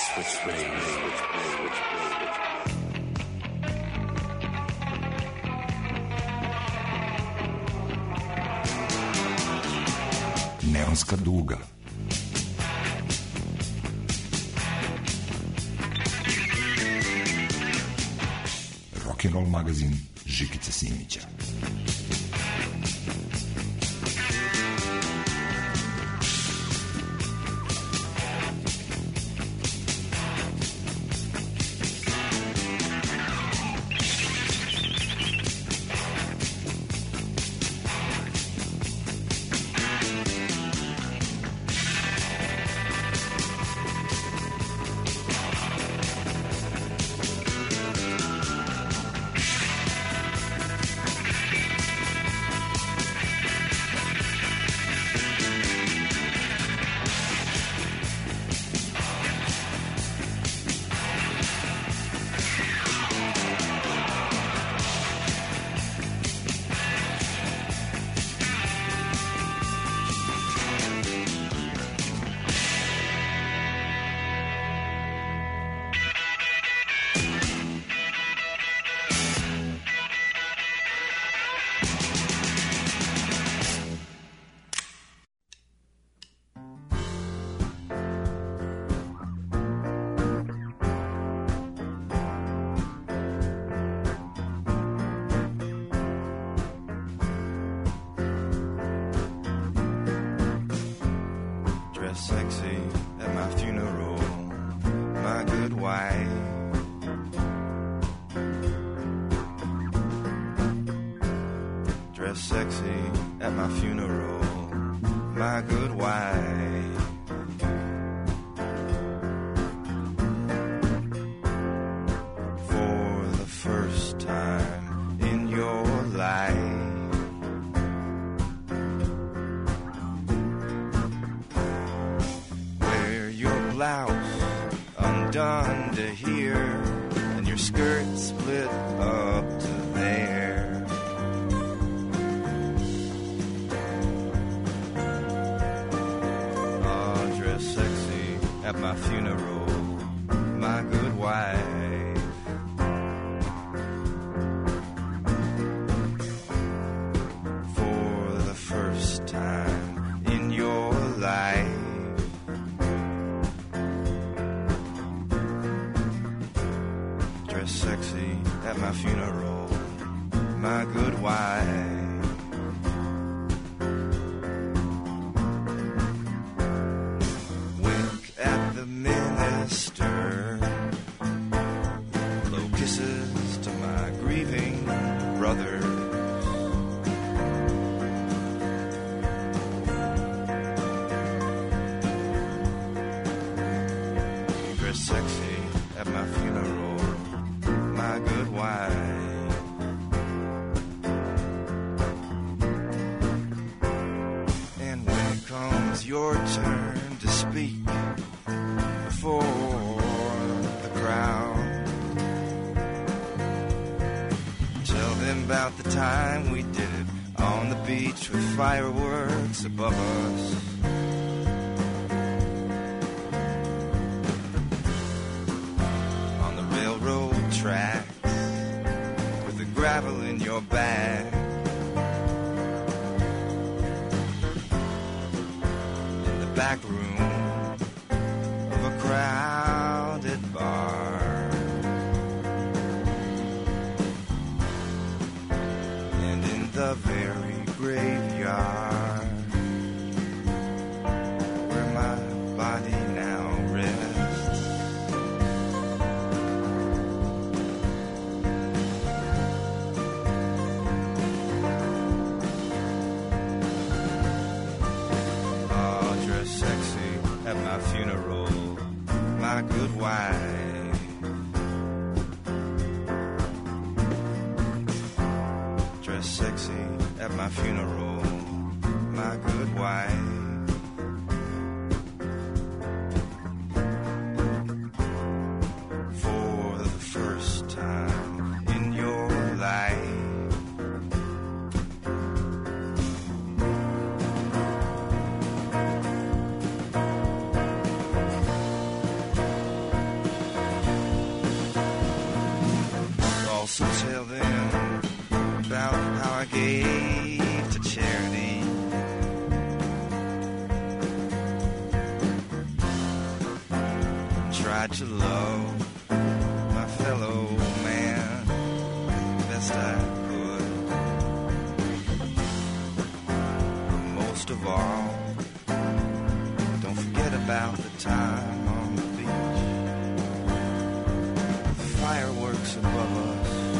Neonska duga. Rock'n'roll magazin Žikice Simića. Sexy at my funeral, my good wife. Dress sexy at my funeral, my good wife. For the first time in your life, blouse undone to here, and your skirt split up to there. Oh, dress sexy at my funeral, my good wife. For the first time in your life, sexy at my funeral, my good wife. Wink at the minister, blow kisses to my grieving brother. Dress sexy at my funeral, my good wife. And when it comes your turn to speak before the crowd, tell them about the time we did it on the beach with fireworks above us. Tracks with the gravel in your bag, in the back room of a crowded bar, and in the very graveyard where my body now rests. At my funeral, my good wife. Dress sexy at my funeral, my good wife. For the first time in your life, So tell them about how I gave to charity. Tried to love my fellow man best I could. But most of all, don't forget about the time on the beach. Fireworks above us.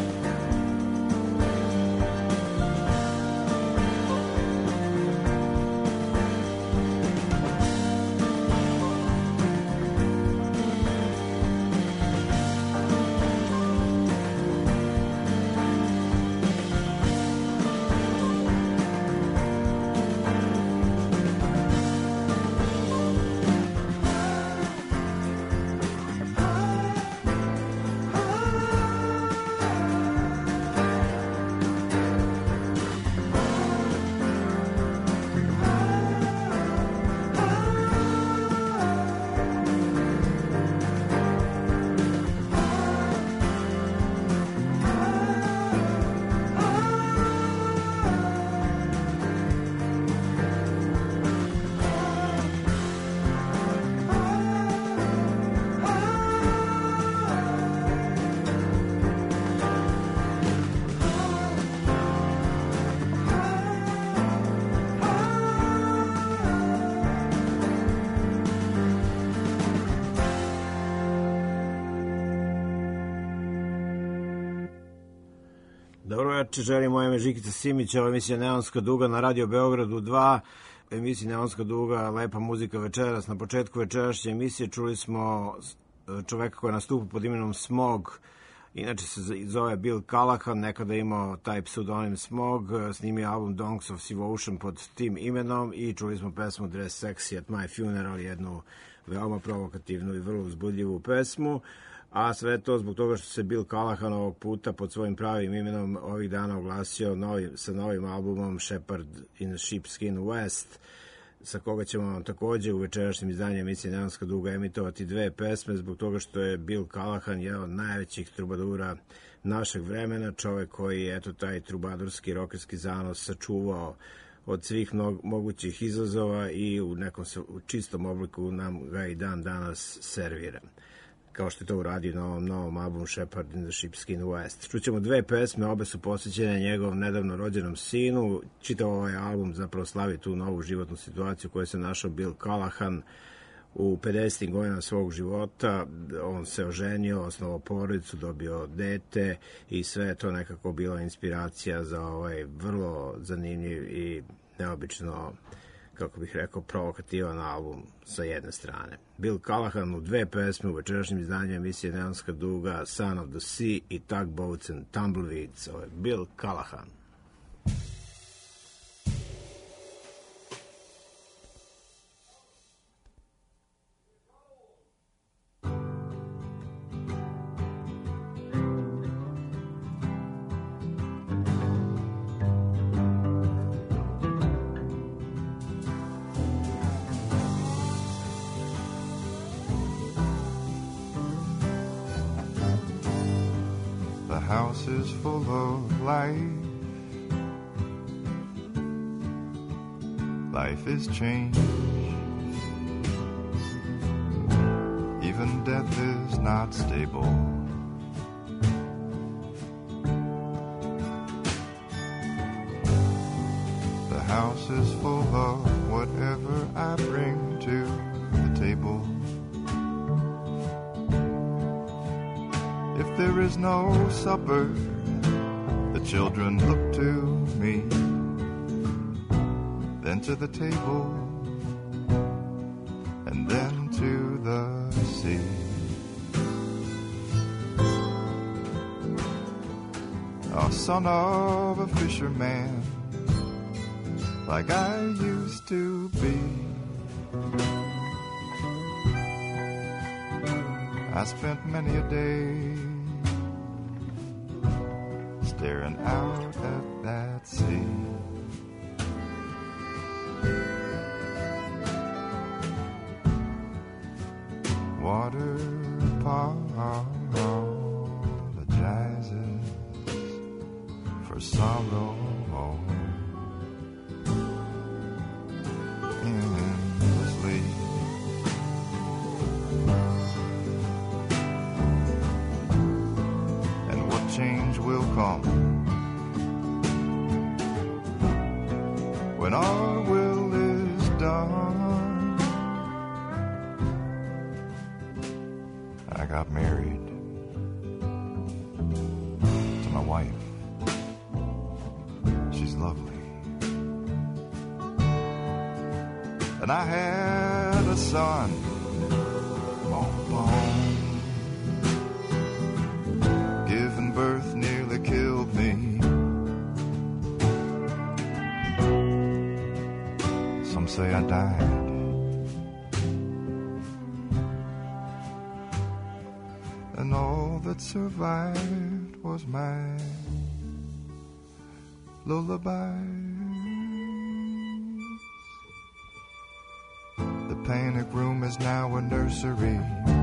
Dobro večer, želim, moje ime Žikica Simić, ovo je emisija Neonska duga na Radio Beogradu 2, emisija Neonska duga, lepa muzika večeras. Na početku večerašnje emisije čuli smo čoveka koji nastupa pod imenom Smog, inače se zove Bill Callahan, nekada imao taj pseudonim Smog, snimio album Donks of Devotion pod tim imenom i čuli smo pesmu Dress Sexy at My Funeral, jednu veoma provokativnu i vrlo uzbudljivu pesmu. A sve to zbog toga što se Bill Callahan ovog puta pod svojim pravim imenom ovih dana oglasio sa novim albumom Shepherd in Sheepskin West, sa koga ćemo vam takođe u večerašnjem izdanju emisije Neonska duga emitovati dve pesme, zbog toga što je Bill Callahan jedan od najvećih trubadura našeg vremena, čovek koji je eto taj trubadurski rokerski zanos sačuvao od svih mogućih izazova i u nekom čistom obliku nam ga i dan danas servira, kao što je to uradio na ovom novom albumu Shepherd in the Sheepskin West. Čućemo dve pesme, obe su posvećene njegovom nedavno rođenom sinu. Čitav ovaj album zapravo slavi tu novu životnu situaciju u kojoj se našao Bill Callahan u 50. godina svog života. On se oženio, osnovao porodicu, dobio dete i sve je to nekako bila inspiracija za ovaj vrlo zanimljiv i neobično, kako bih rekao, provokativan album sa jedne strane. Bill Callahan u dve pesme u večerašnjem izdanju emisije Neonska duga, Son of the Sea i Tugboats and Tumbleweeds. Ovo je Bill Callahan. House is full of life. Life is change. Even death is not stable. The house is full of whatever I bring to the table. If there is no supper, the children look to me, then to the table, and then to the sea. A son of a fisherman, like I used to be. I spent many a day staring out at that sea. Water apologizes her sorrow endlessly. And what change will come when our will is done? I got married to my wife. She's lovely. And I had a son. Boom, boom. Giving birth nearly killed me. Some say I died. And all that survived was my lullaby. The panic room is now a nursery,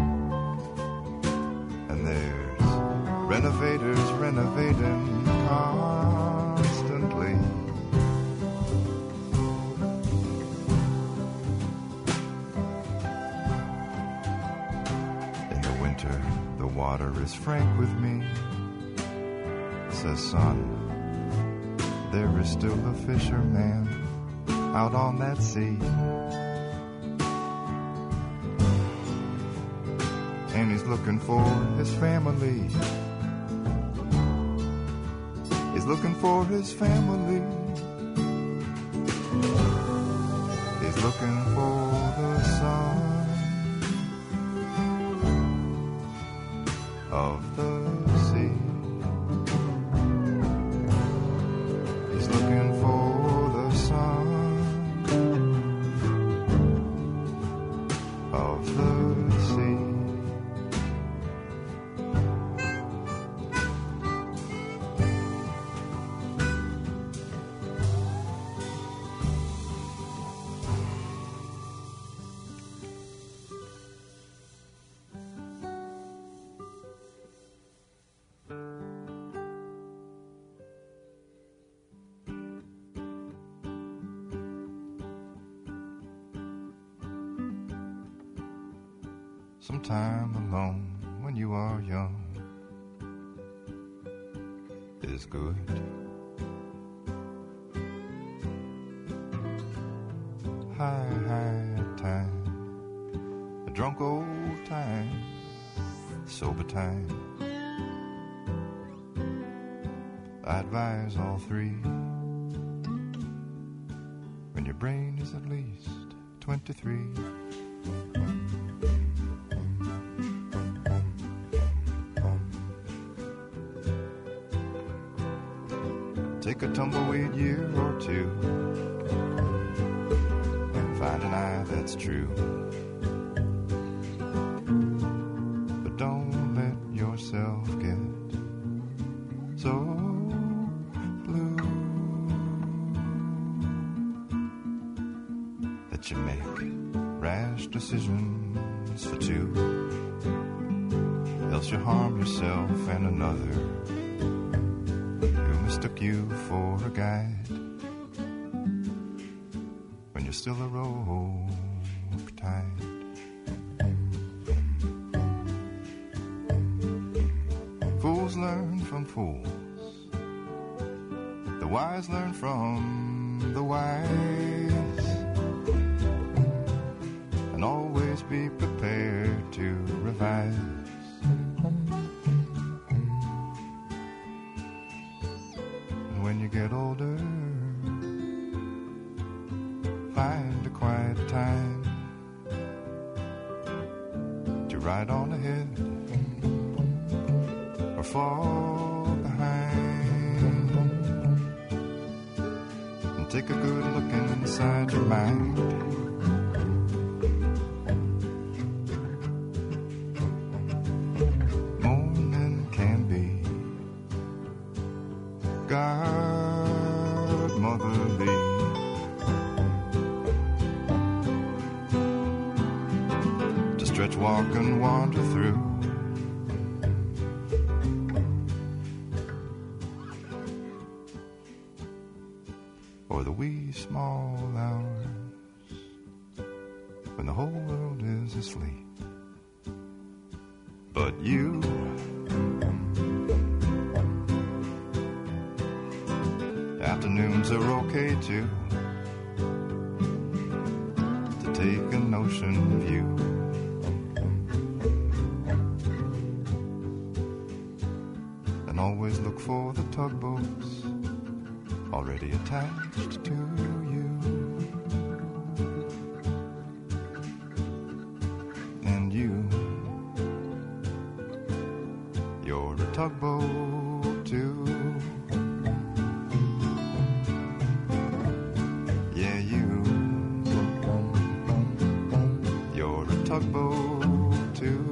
and there's renovators renovating constantly. In the winter, the water is frank with me. Says, son, there is still a fisherman out on that sea. And he's looking for his family. He's looking for his family. He's looking for the son of the sea. He's looking for the son of the sea. Some time alone when you are young is good. High time, a drunk old time, sober time. I advise all three when your brain is at least 23. Take a tumbleweed year or two and find an eye that's true. But don't let yourself get so blue that you make rash decisions for two. Else you harm yourself and another mistook you for a guide when you're still a rogue tide. Fools learn from fools. The wise learn from the wise. And always be prepared to revise. When you get older, find a quiet time to ride on ahead or fall behind, and take a good look inside your mind. Morning can be godmotherly. To stretch, walk, and wander through. small hours when the whole world is asleep. But you, afternoons are okay too, to take an ocean view. And always look for the tugboats already attached to you. And you're a tugboat too. Yeah, you're a tugboat too.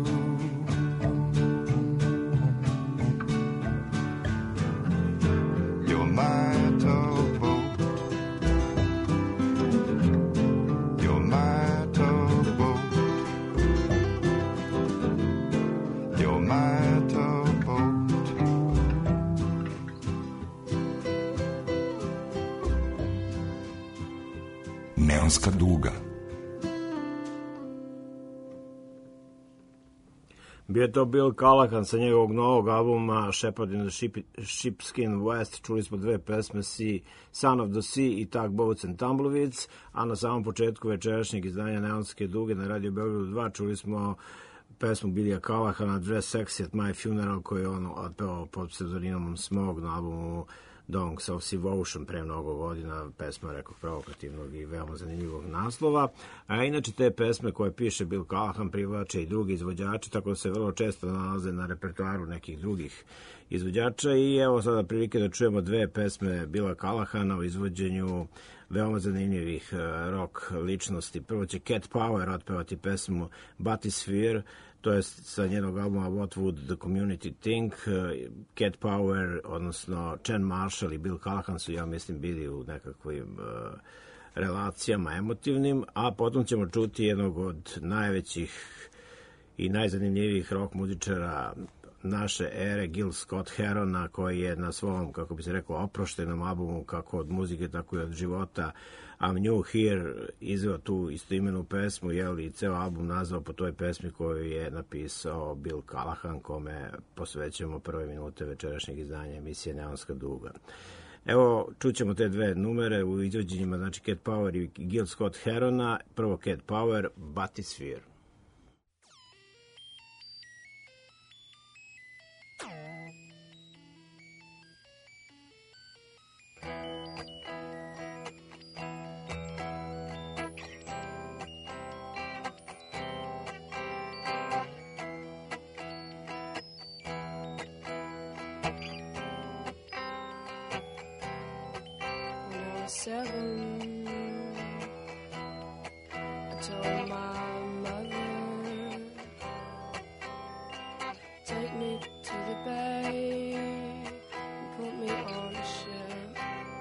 You're my tugboat. You're my tugboat. You're my tugboat. Neonska duga. Bio je to Bill Callahan sa njegovog novog albuma Shepherd in the Sheepskin West. Čuli smo dve pesme Son of the Sea i Tugboats and Tumbleweeds, a na samom početku večerašnjeg izdanja Neonske duge na Radio Beogradu 2 čuli smo pesmu Billya Callahana Dress Sexy at My Funeral, koju je on otpevao pod pseudonimom Smog na albumu Donks of Devotion pre mnogo godina, pesma, rekao, provokativnog i veoma zanimljivog naslova. A inače te pesme koje piše Bill Callahan privlače i drugi izvođači, tako da se vrlo često nalaze na repertoaru nekih drugih izvođača. I evo sada prilike da čujemo dve pesme Billa Callahana u izvođenju veoma zanimljivih rock ličnosti. Prvo će Cat Power otpevati pesmu Bathysphere, to je sa njenog albuma What Would the Community Think. Cat Power, odnosno Chen Marshall i Bill Callahan su, ja mislim, bili u nekakvim relacijama emotivnim, a potom ćemo čuti jednog od najvećih i najzanimljivijih rock muzičara naše ere, Gil Scott-Herona, koji je na svom, kako bi se rekao, oproštenom albumu, kako od muzike, tako i od života, I'm New Here, izveo tu istoimenu pesmu, i ceo album nazvao po toj pesmi koju je napisao Bill Callahan, kome posvećujemo prve minute večerašnjeg izdanja emisije Neonska duga. Evo, čućemo te dve numere u izvođenjima, znači Cat Power i Gil Scott-Herona. Prvo Cat Power, Bathysphere. I told my mother, take me to the bay and put me on a ship.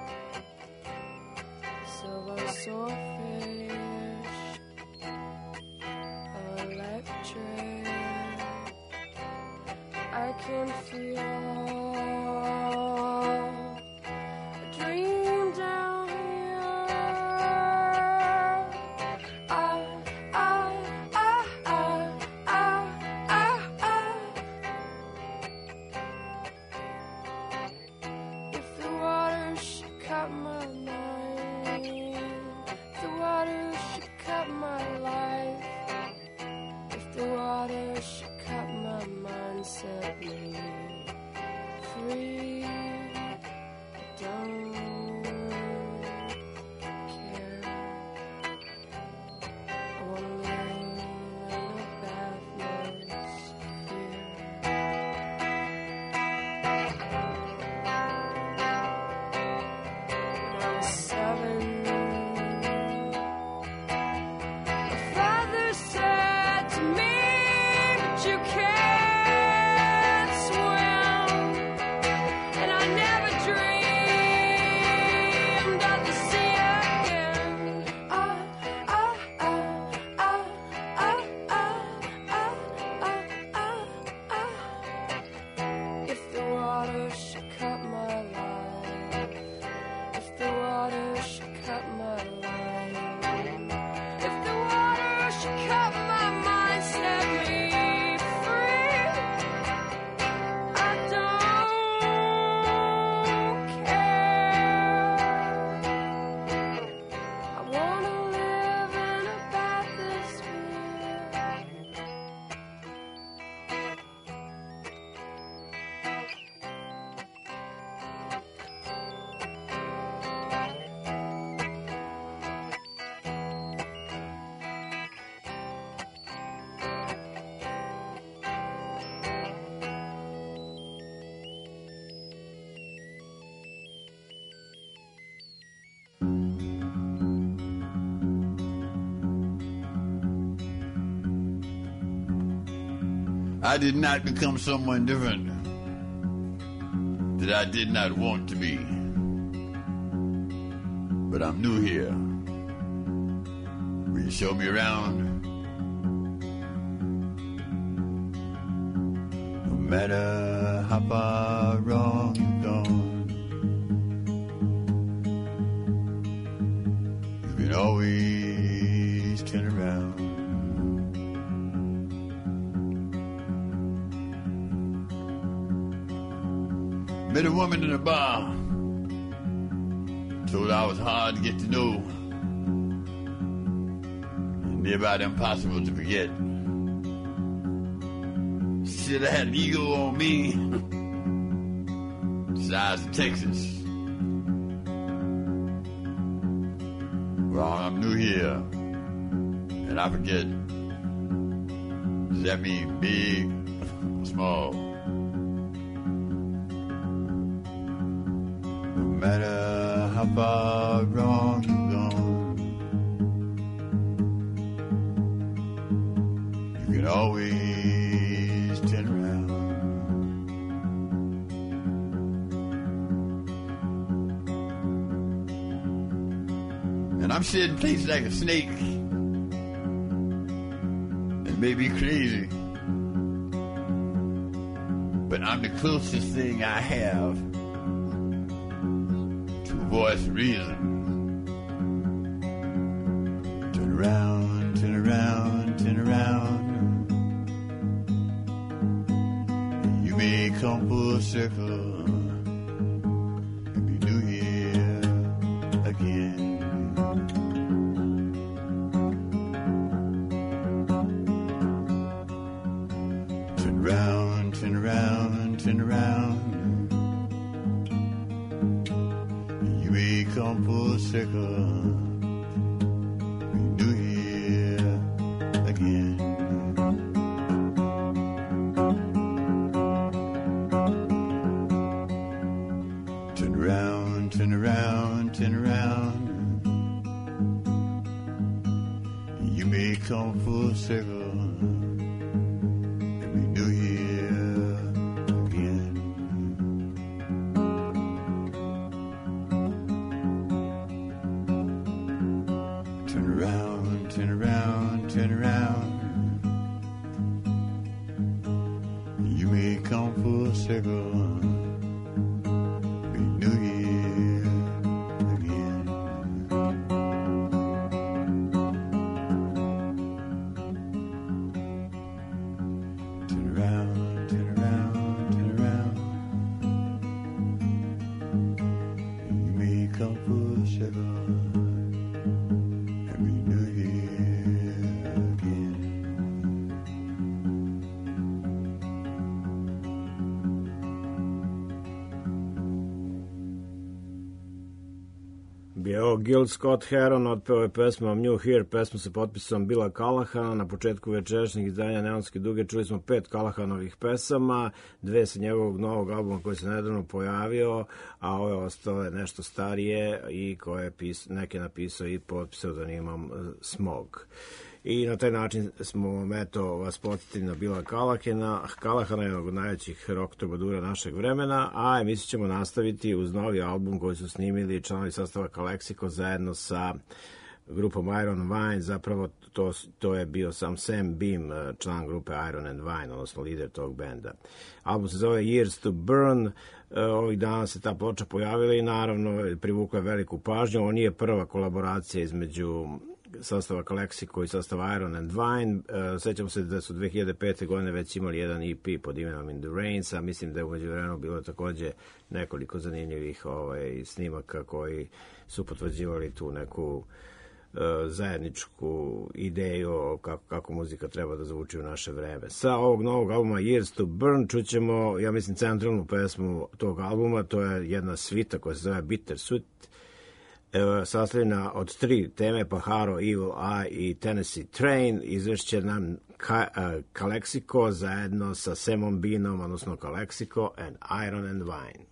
Silver swordfish, electric, I can feel I did not become someone different that I did not want to be. But I'm new here. Will you show me around? No matter how far wrong you've gone, you can always turn around. Met a woman in a bar, told her I was hard to get to know, and near about impossible to forget. She said I had an ego on me, size of Texas. Well, I'm new here, and I forget. Does that mean big or small? No matter how far wrong you've gone, you can always turn around. And I'm shedding places like a snake. It may be crazy, but I'm the closest thing I have voice reason. Turn around, turn around, turn around. You may come full circle and be new here again. Turn around, turn around, turn around. Come full circle, we do here again. Turn around, turn around, turn around. You may come full circle. Bio Gil Scott Heron otpeo je pesmu I'm New Here, pesmu sa potpisom Billa Callahana. Na početku večerašnjeg izdanja Neonske duge čuli smo 5 Callahanovih pesama, 2 sa njegovog novog albuma koji se nedavno pojavio, a ove ostale nešto starije i koje je neke napisao i pod pseudonimom Smog. I na taj način smo vas podsjetili na Billa Callahana, jednog od najvećih rock trubadura našeg vremena, a emisiju ćemo nastaviti uz novi album koji su snimili članovi sastava Calexico zajedno sa grupom Iron Vine. Zapravo to je bio sam Sam Beam, član grupe Iron and Vine, odnosno lider tog benda. Album se zove Years to Burn. Ovih dana se ta ploča pojavila i naravno privukla veliku pažnju. Ovo nije prva kolaboracija između sastava Calexico i sastava Iron and Vine. Sećam se da su 2005. godine već imali jedan EP pod imenom In the Rains, a mislim da je umeđu vremenu bilo takođe nekoliko zanimljivih snimaka koji su potvrđivali tu neku zajedničku ideju kako muzika treba da zvuči u naše vreme. Sa ovog novog albuma Years to Burn čućemo, ja mislim, centralnu pesmu tog albuma. To je jedna svita koja se zove Bittersweet, sastavljena od 3 teme, Pajaro, Evil Eye i Tennessee Train. Izvešće nam Calexico zajedno sa Samom Beanom, odnosno Calexico and Iron and Vine.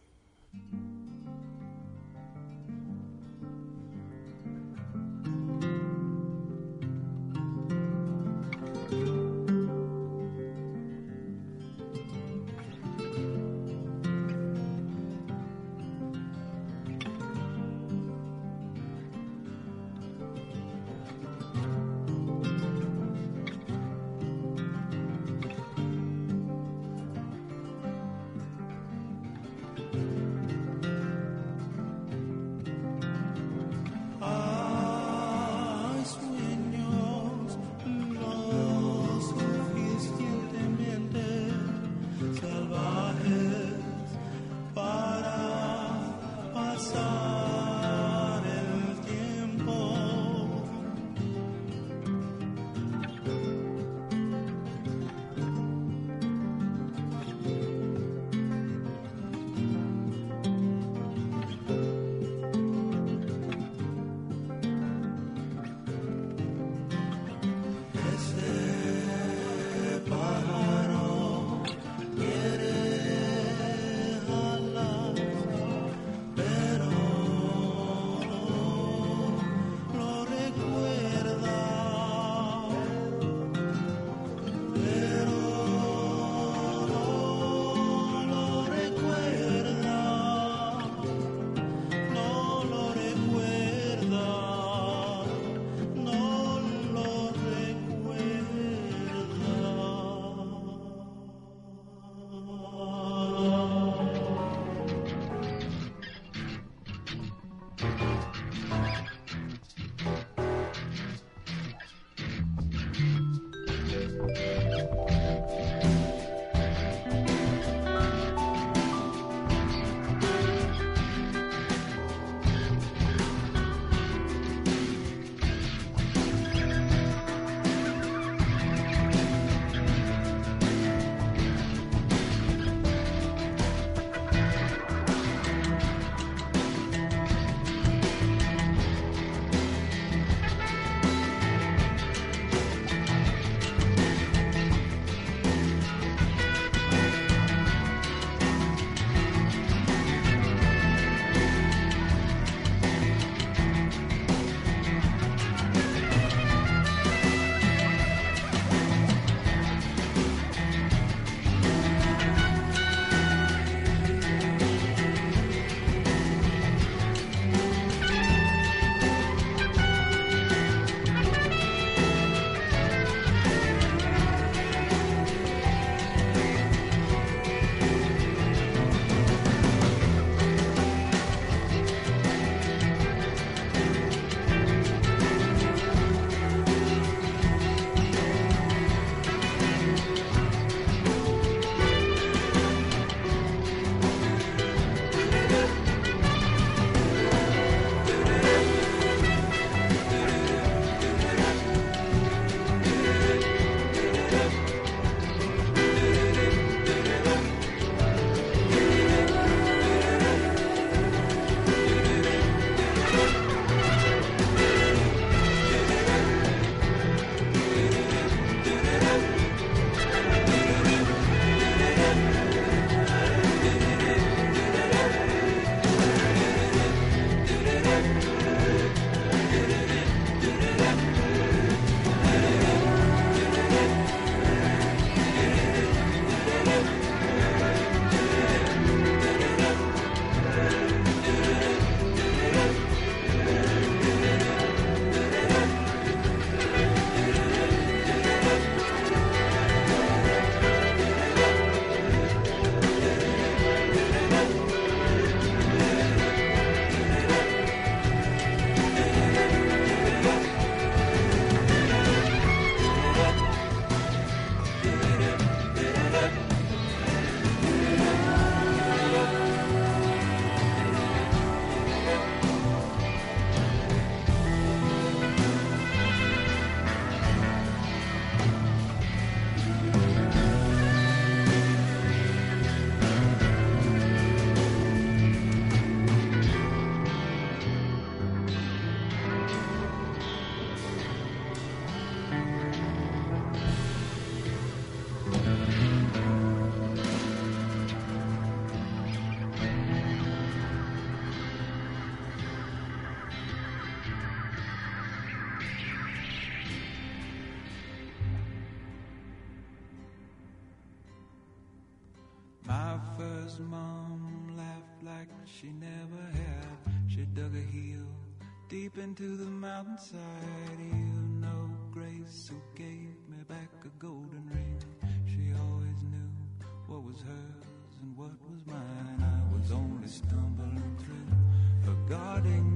My first mom laughed like she never had. She dug a heel deep into the mountainside. You know Grace, who gave me back a golden ring. She always knew what was hers and what was mine. I was only stumbling through a garden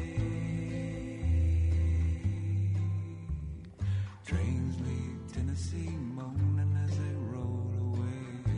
gate. Trains leave Tennessee moaning as they roll away.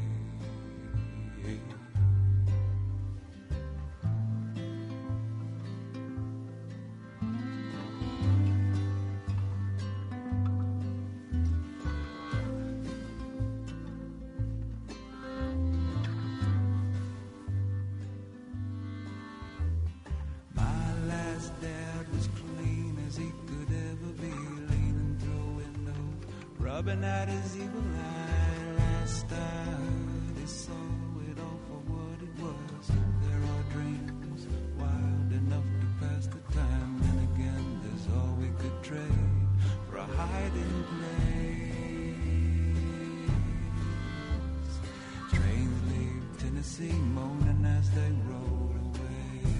Rubbing at his evil eye. Last I heard, he saw it all for what it was. There are dreams wild enough to pass the time. Then again, there's all we could trade for a hiding place. Trains leave Tennessee moaning as they roll away.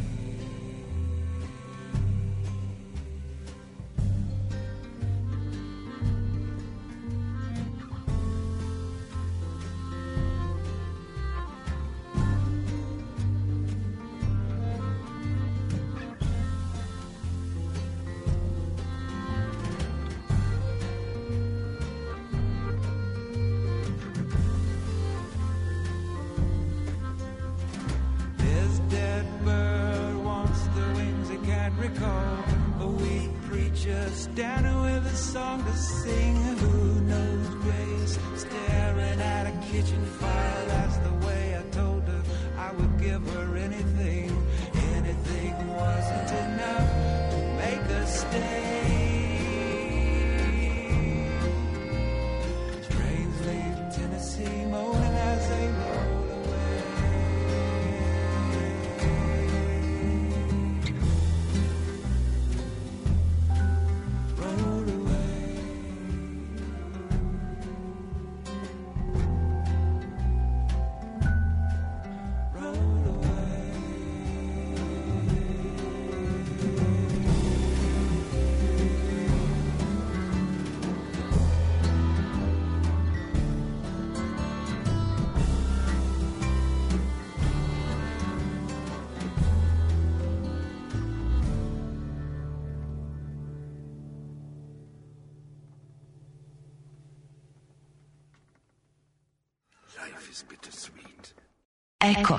Standing with a song to sing, who knows Grace? Staring at a kitchen fire, that's the way I told her I would give her anything. Anything wasn't enough to make her stay. Trains leave Tennessee moaning as they roll away. Eko.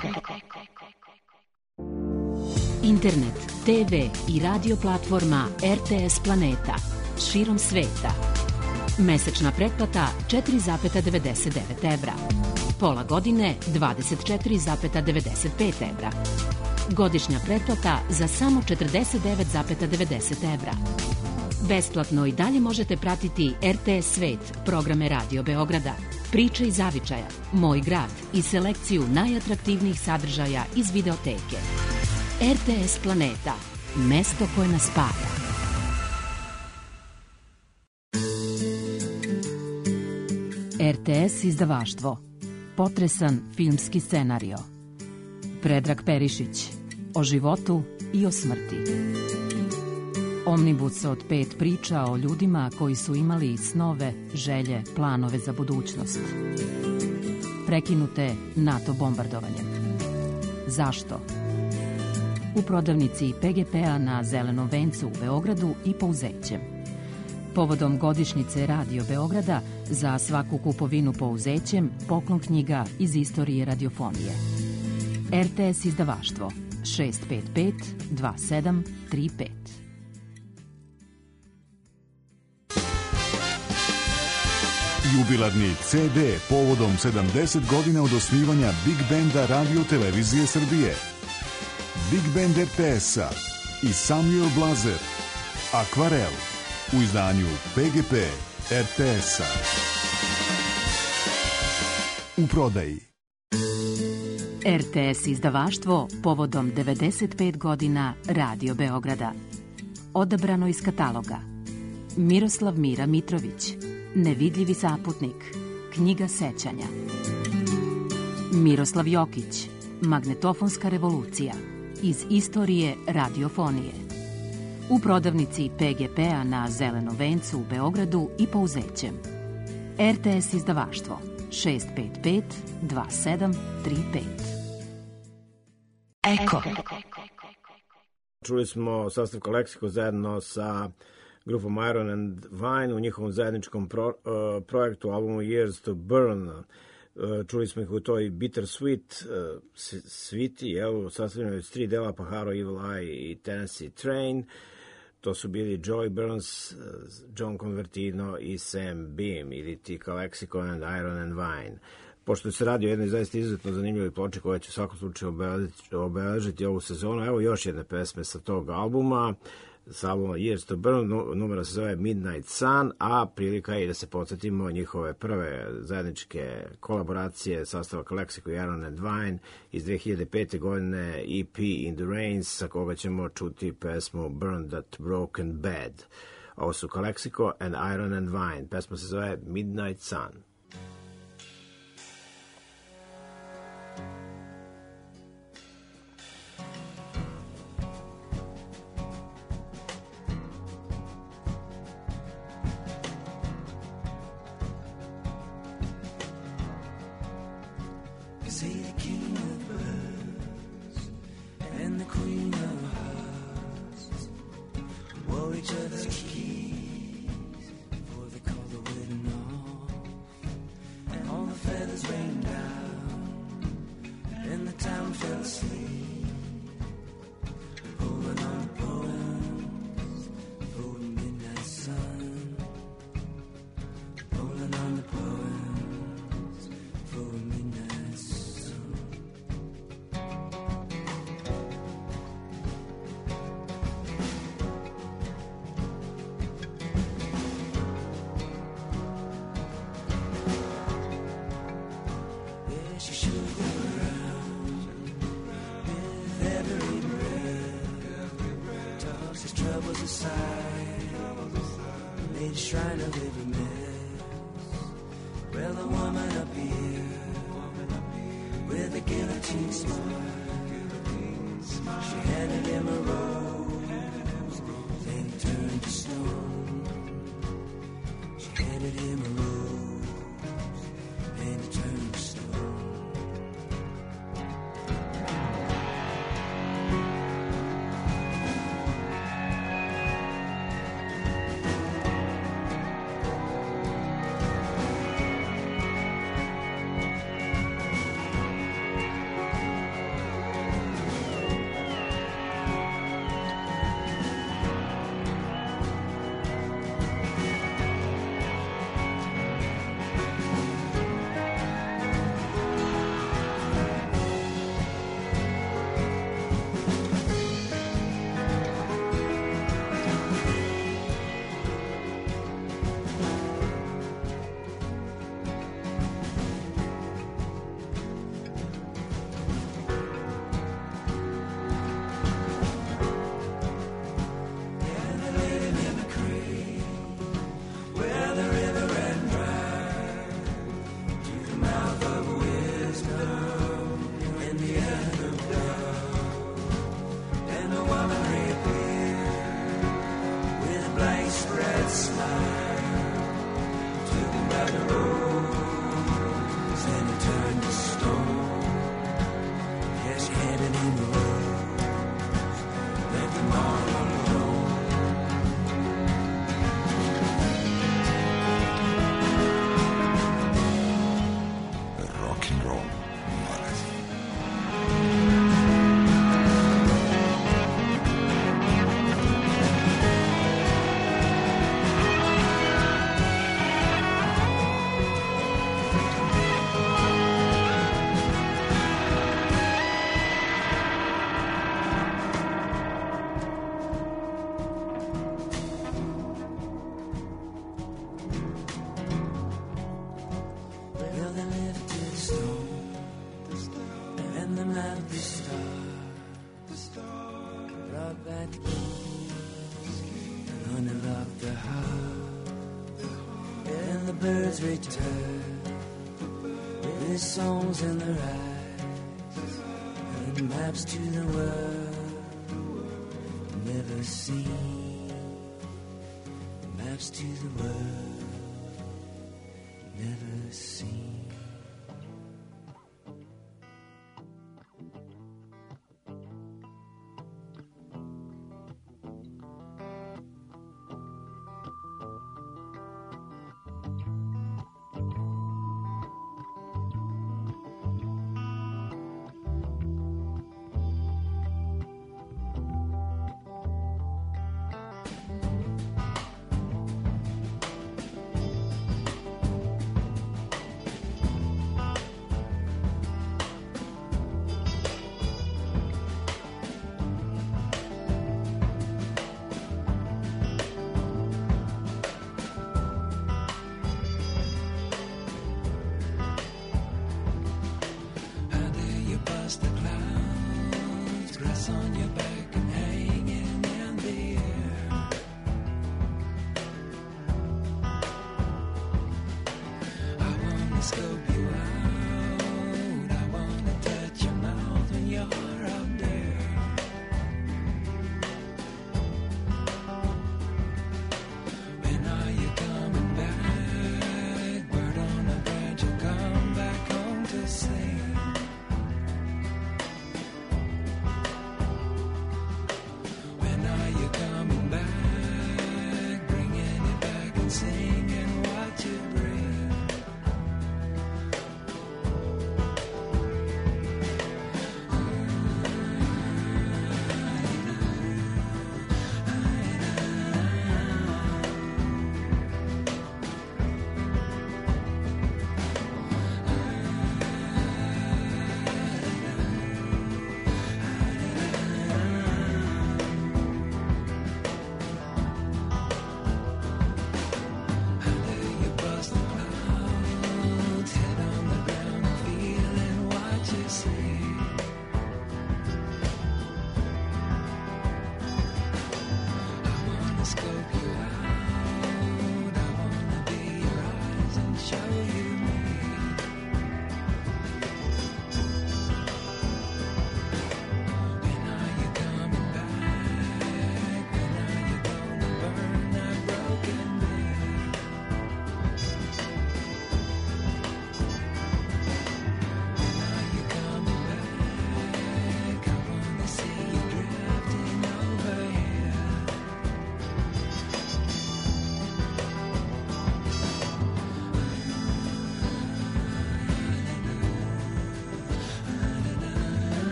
Internet, TV i radio platforma RTS Planeta širom sveta. Mesečna pretplata 4,99 evra. Pola godine 24,95 evra. Godišnja pretplata za samo 49,90 evra. Besplatno i dalje možete pratiti RTS Svet, programe Radio Beograda, Priče iz zavičaja, Moj grad i selekciju najatraktivnijih sadržaja iz videoteke. RTS Planeta, mesto koje nas spaja. RTS izdavaštvo. Potresan filmski scenario. Predrag Perišić. O životu i o smrti. Omnibus od 5 priča o ljudima koji su imali snove, želje, planove za budućnost. Prekinute NATO bombardovanjem. Zašto? U prodavnici PGP-a na Zelenom vencu u Beogradu i Pouzećem. Povodom godišnjice Radio Beograda za svaku kupovinu Pouzećem poklon knjiga iz istorije radiofonije. RTS izdavaštvo 655 2735. Jubilarni CD povodom 70 godina od osnivanja Big Benda Radio Televizije Srbije. Big Band RTS-a i Samuel Blazer. Akvarel u izdanju PGP RTS-a. U prodaji. RTS izdavaštvo povodom 95 godina Radio Beograda. Odabrano iz kataloga. Miroslav Mira Mitrović. Nevidljivi saputnik. Knjiga sećanja. Miroslav Jokić, Magnetofonska revolucija, iz istorije radiofonije. U prodavnici PGP-a na Zelenom vencu u Beogradu i Pouzećem. RTS izdavaštvo 655 2735. Eko. Čuli smo sastav Kaleksiko zajedno sa grupom Iron and Wine u njihovom zajedničkom projektu albumu Years to Burn. Čuli smo ih u toj Bittersweet sviti, sastavljeno iz 3 dela, Pajaro, Evil Eye i Tennessee Train. To su bili Joey Burns, John Convertino i Sam Beam, ili ti Kaleksiko and Iron and Wine. Pošto se radi o jednoj zaista izuzetno zanimljivoj ploči koja će u svakom slučaju obeležiti ovu sezonu, evo još jedne pesme sa tog albuma, sa albuma Years to Burn, numera se zove Midnight Sun, a prilika je i da se podsjetimo njihove prve zajedničke kolaboracije sastava Kaleksiko i Iron and Wine iz 2005. godine EP In the Rains, sa koga ćemo čuti pesmu Burn That Broken Bed. Ovo su Kaleksiko and Iron and Wine, pesma se zove Midnight Sun. Birds return with songs in their eyes and maps to the world never seen. Maps to the world never seen.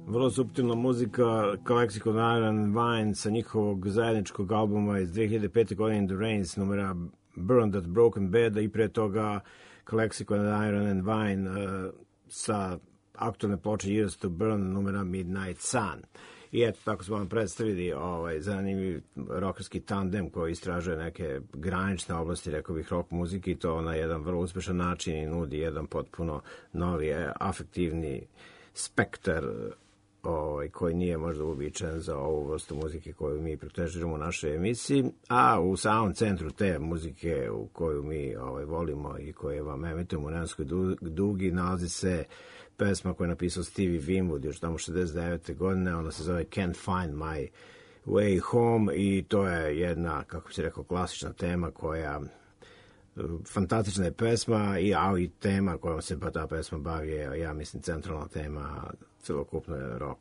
Vrlo suptilna muzika Lexicon Iron and Wine sa njihovog zajedničkog albuma iz 2005. godine In the Rains, numera Burn That Broken Bed, i pre toga Lexicon Iron and Wine sa aktualne ploče Years to Burn, numera Midnight Sun. I eto, tako smo vam predstavili zanimljiv rockerski tandem koji istražuje neke granične oblasti, rekao bih, rock muzike, i to na jedan vrlo uspešan način i nudi jedan potpuno novi afektivni spektar koji nije možda uobičajen za ovu vrstu muzike koju mi protežiramo u našoj emisiji, a u samom centru te muzike u koju mi volimo i koje vam emitujemo u Neonskoj dugi nalazi se pesma koju je napisao Stevie Winwood još tamo 69. godine. Ona se zove Can't Find My Way Home i to je jedna, kako bi se rekao, klasična tema koja fantastična je pesma, a i tema kojom se ta pesma bavi je, ja mislim, centralna tema celokupne rock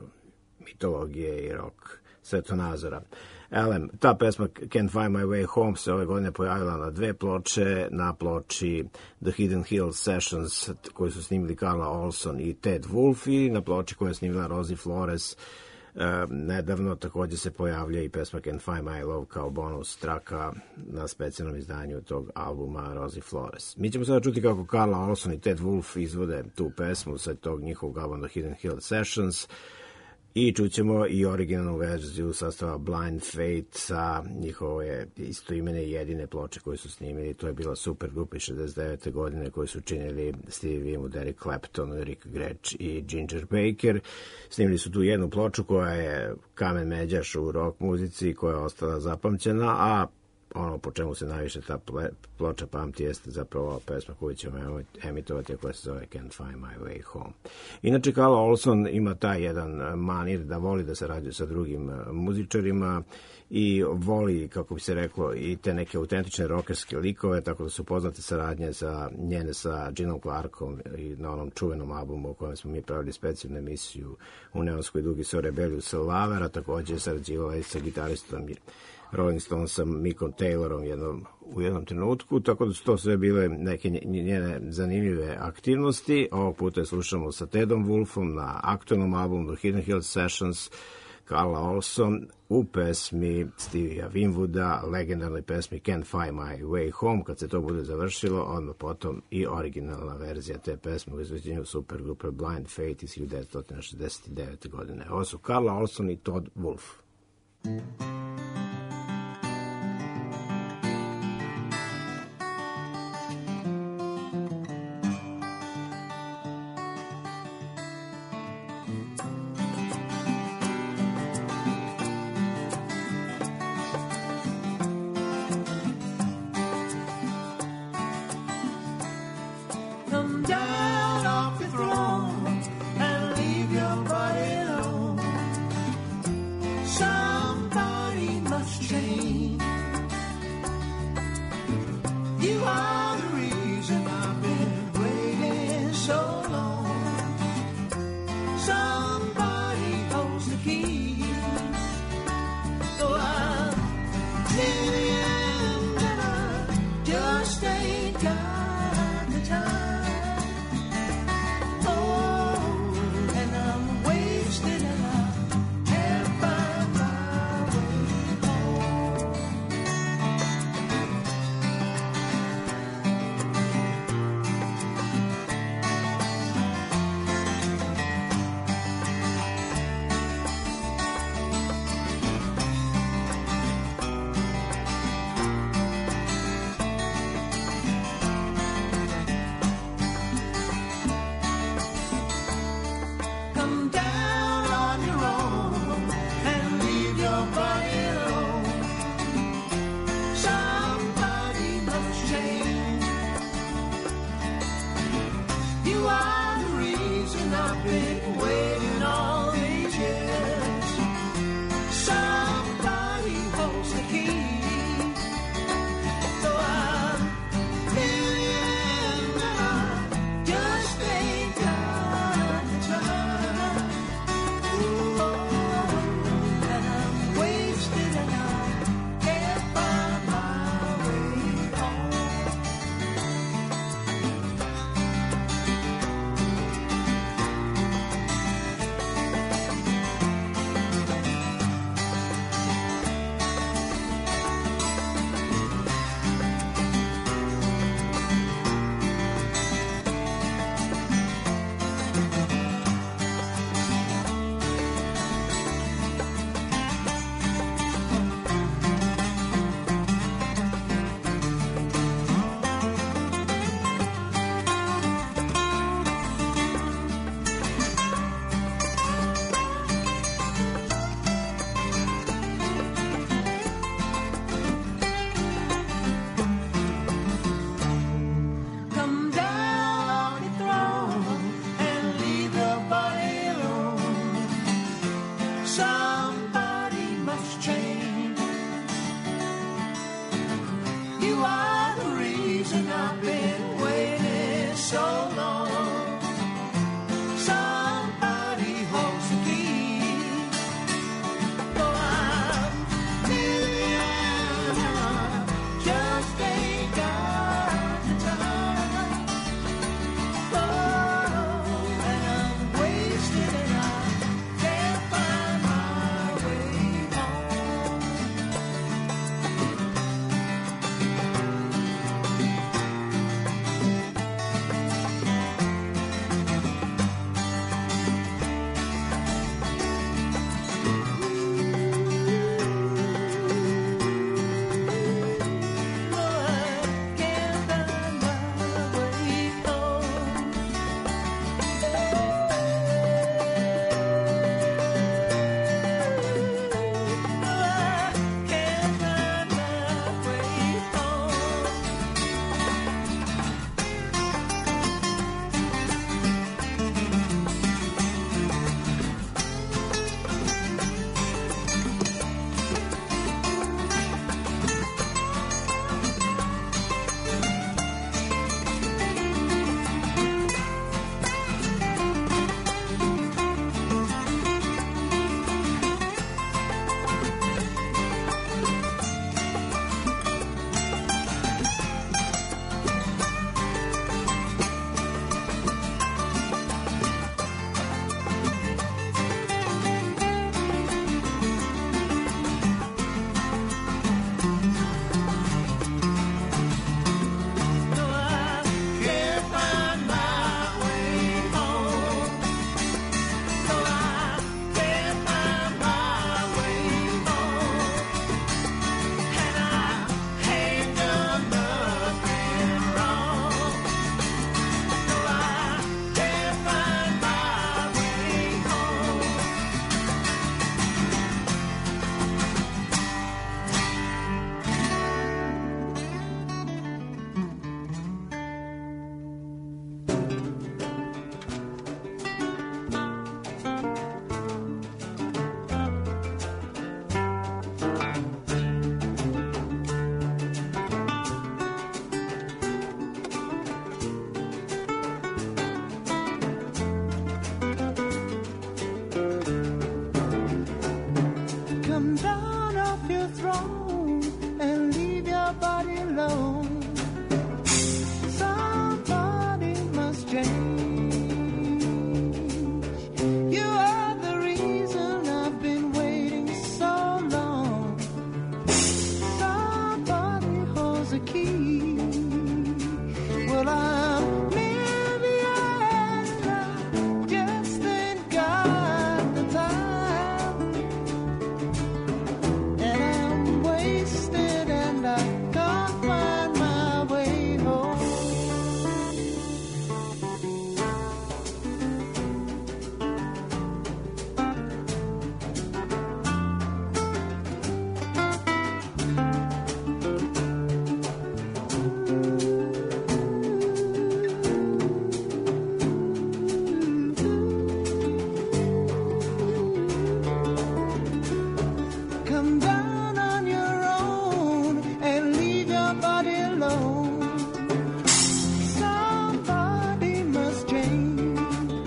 mitologije i rock svetonazora. Ta pesma Can't Find My Way Home se ove godine pojavila na dve ploče, na ploči The Hidden Hill Sessions koju su snimili Carla Olson i Ted Wolf, i na ploči koju je snimila Rosie Flores nedavno takođe se pojavlja i pesma Can't Find My Love kao bonus traka na specijalnom izdanju tog albuma Rosie Flores. Mi ćemo sada čuti kako Carla Olson i Ted Wolf izvode tu pesmu sa tog njihovog albuma The Hidden Hill Sessions, i čućemo i originalnu verziju sastava Blind Fate sa njihove istoimene i jedine ploče koje su snimili. To je bila super grupa iz 69. godine koju su činili Stevie Winwood, Eric Clapton, Rick Gretsch i Ginger Baker. Snimili su tu jednu ploču koja je kamen međaš u rock muzici, koja je ostala zapamćena, a ono po čemu se najviše ta ploča pamti jeste zapravo ova pesma koju ćemo emitovati, a koja se zove Can't Find My Way Home. Inače, Carla Olson ima taj jedan manir da voli da sarađuje sa drugim muzičarima i voli, kako bi se reklo, i te neke autentične rockerske likove, tako da su poznate saradnje njene sa Ginom Clarkom i na onom čuvenom albumu o kojem smo mi pravili specijalnu emisiju u Neonskoj dugi sa Rebellious Lovera, takođe je sarađivala i sa gitaristom Rolling Stonesom Mickom Taylorom u jednom trenutku, tako da su to sve bile neke njene zanimljive aktivnosti. Ovog puta je slušamo sa Tedom Wolfom na aktualnom albumu The Hidden Hill Sessions, Carla Olson u pesmi Stevie Winwooda, legendarnoj pesmi Can't Find My Way Home. Kad se to bude završilo, onda potom i originalna verzija te pesme u izveđenju supergrupe Blind Fate iz 1969. godine. Ovo su Carla Olson i Todd Wolf. Somebody Come down off your throne and leave your body alone. Somebody must change. You are the reason I've been waiting so long. Somebody holds the key. Well, I'm maybe I just ain't got the time, and I'm wasted and I can't find my way home. Come down on your own and leave your body alone. Somebody must change.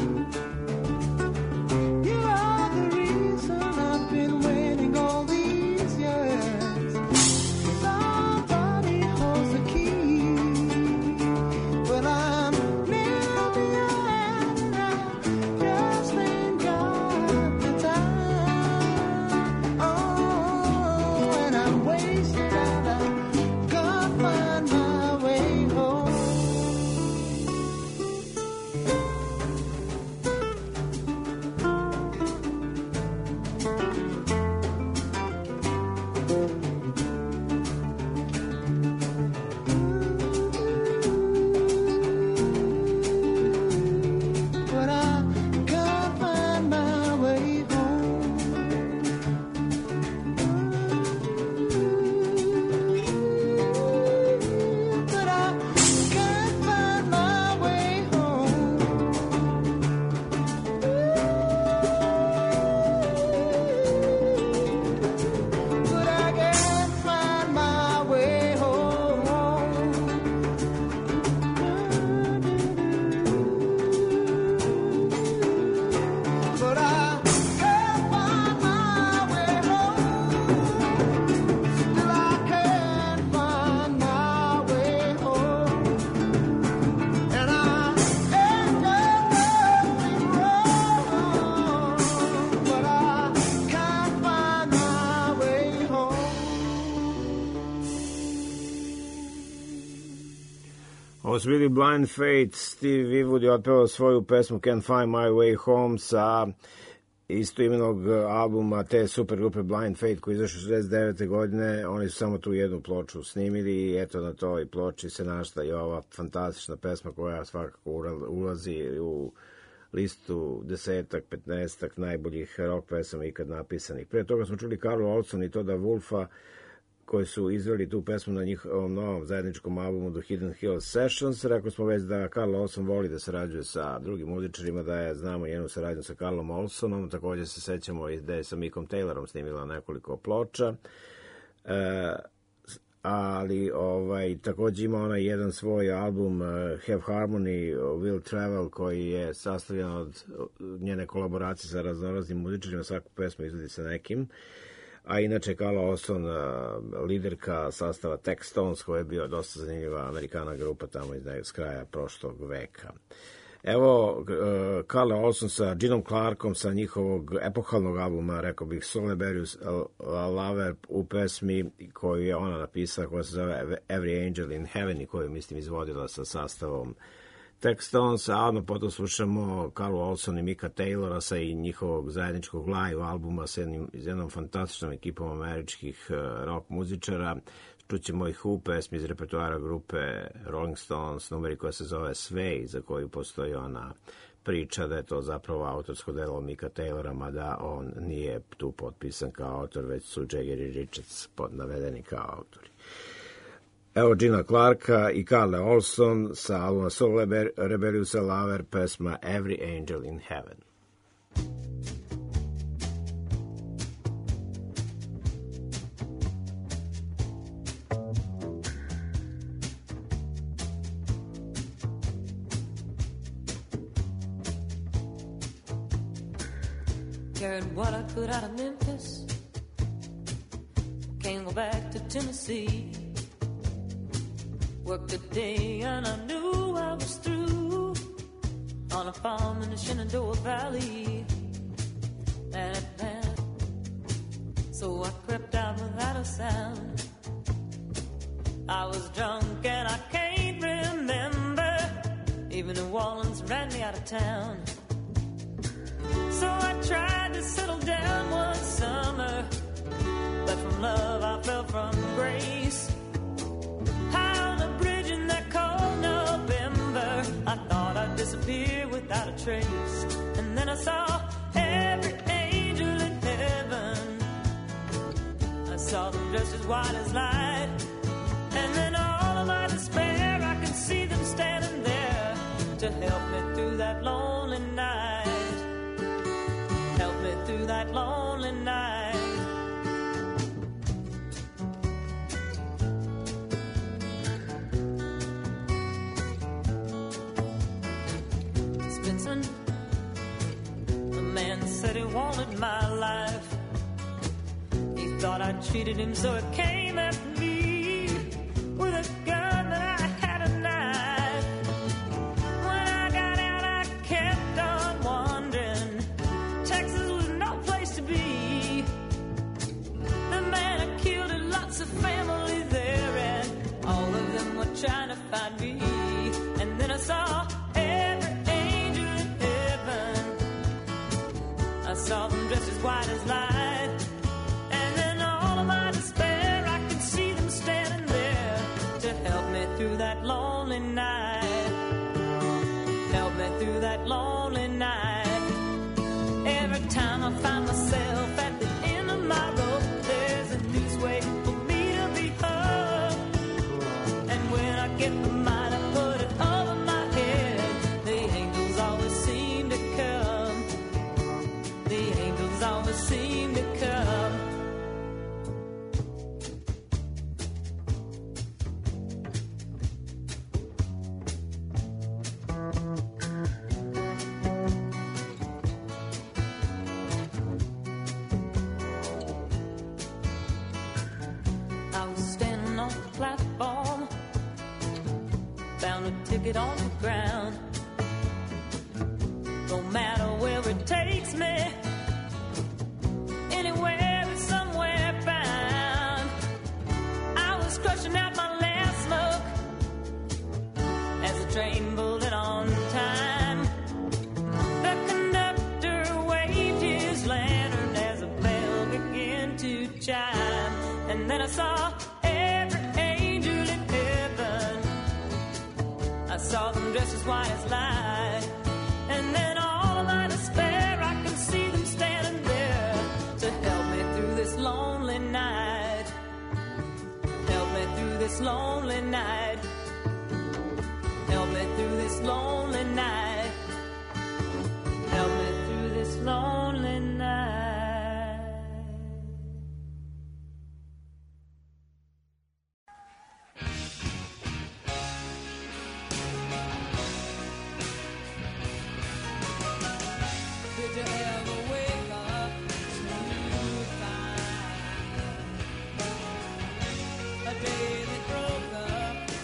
You are the reason I've been waiting all these years. Somebody holds the key. Well, I'm maybe I just ain't got the time. Oh, and I'm wasted and I can't find my way home. But I can't find my way home. But I can't find my way home. But I can't find my way home. But I can't find my way home. Still I can't find my way home. And I ain't done nothing wrong. But I can't find my way home. Ovo su bili Blind Fate. Steve Winwood je otpevao svoju pesmu Can't Find My Way Home sa istoimenog albuma te super grupe Blind Fate koji je izašao 69. godine. Oni su samo tu jednu ploču snimili i eto na toj ploči se našla i ova fantastična pesma koja svakako ulazi u listu 10-ak, 15-ak najboljih rock pesama ikad napisanih. Pre toga smo čuli Carl Olson i Toda Wolfa koji su izveli tu pesmu na njihovom novom zajedničkom albumu The Hidden Hill Sessions. Rekao smo već da Carl Olson voli da sarađuje sa drugim muzičarima, da je znamo njenu saradnju sa Carlom Olsonom, također se sećamo i da je sa Mickom Taylorom snimila nekoliko ploča. Ali također ima ona jedan svoj album Have Harmony Will Travel koji je sastavljen od njene kolaboracije sa raznoraznim muzičarima, svaku pesmu izvodi sa nekim. A inače Carl Olson, liderka sastava Textones, koja je bio dosta zanimljiva amerikana grupa tamo iz kraja prošlog veka. Evo, Carl Olson sa Ginom Clarkom sa njihovog epohalnog albuma, rekao bih, Soleberius Lover, u pesmi koju je ona napisala, koja se zove Every Angel in Heaven, i koju, mislim, izvodila sa sastavom Textones, a odmah potom slušamo Carl Olson i Micka Taylora sa i njihovog zajedničkog live albuma sa jednom fantastičnom ekipom američkih rock muzičara. Čućemo ih u pesmi iz repertoara grupe Rolling Stones, numeri koja se zove Sway, za koju postoji ona priča da je to zapravo autorsko delo Micka Taylora, mada on nije tu potpisan kao autor, već su Jagger i Richards navedeni kao autori. Evo Gina Clarka i Carl Olson sa albuma Soul Rebellious Lover, pesma Every Angel in Heaven. Carried what I could out of Memphis, can't go back to Tennessee. Worked a day and I knew I was through on a farm in the Shenandoah Valley. And so I crept out without a sound. I was drunk and I can't remember. Even New Orleans ran me out of town. So I tried to settle down one summer, but from love I fell from grace. High on a bridge in that cold November, I thought I'd disappear without a trace. And then I saw every angel in heaven. I saw them dressed as white as light. And then all of my despair, I can see them standing there to help me through that lonely night. Help me through that lonely night. Spencer, a man said he wanted my life. He thought I treated him so he came after me with a gun that I had a knife. When I got out I kept on wondering, Texas was no place to be. The man had killed lots of family there, and all of them were trying to find me. And then I saw every angel in heaven. I saw them dressed as white as light. And then all of my despair, I could see them standing there to help me through that lonely night. Help me through that lonely night. Every time I find myself at the end of my rope, there's a new way for me to be hugged. And when I get the mind, I put it over my head. The angels always seem to come. The angels always seem to come. I was standing on the platform, found a ticket on the ground. Don't matter where it takes me, anywhere is somewhere found. I was crushing out my last smoke as the train pulled in on time. The conductor waved his lantern as a bell began to chime. And then I saw every angel in heaven. I saw them dressed as white as light. And then all of my despair, I can see them standing there to help me through this lonely night. Help me through this lonely night. Help me through this lonely night. Help me through this lonely night. Did you ever wake up and you find a day that broke up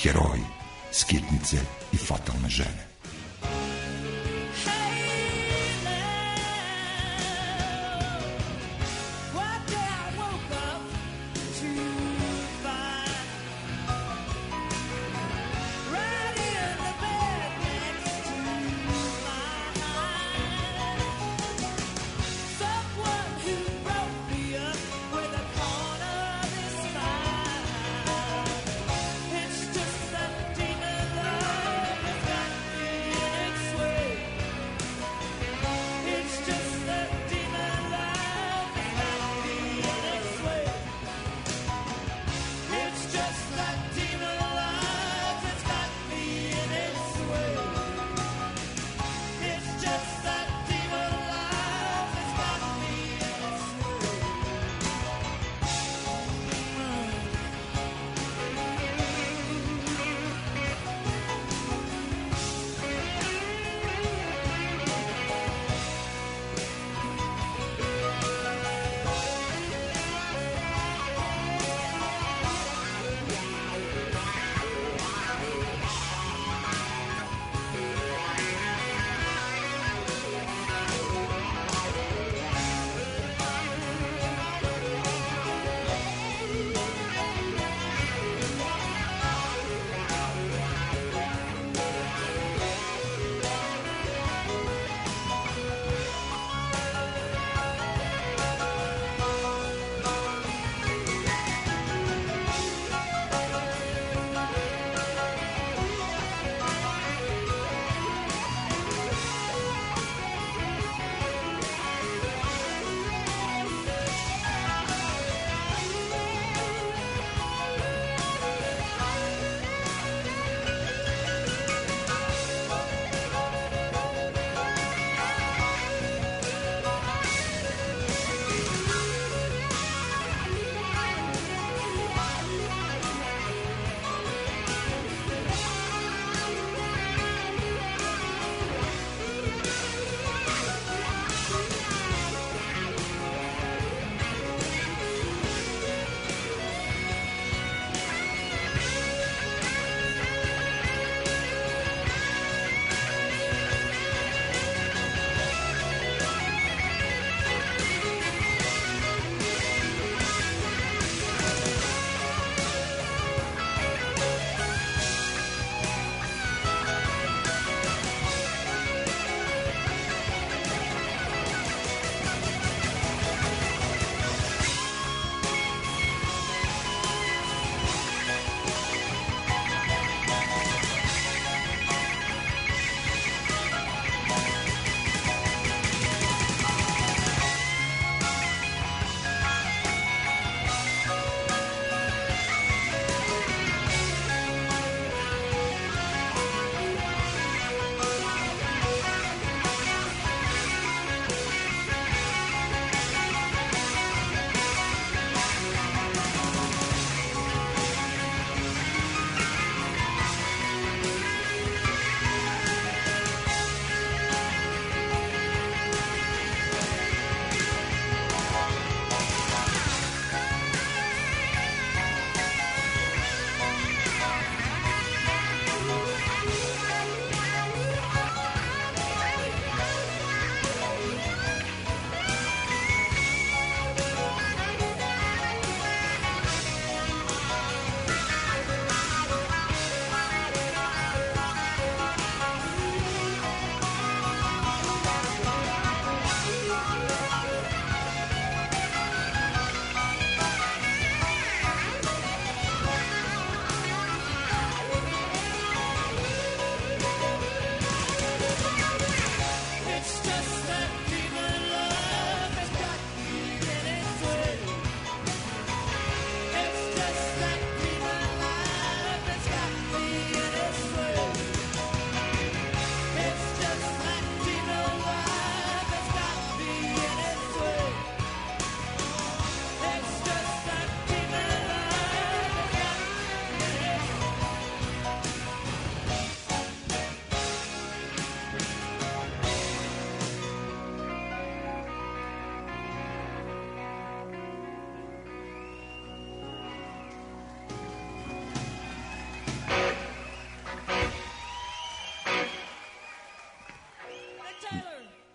heroji, skitnice i fatalne žene. It's just that demon love has got me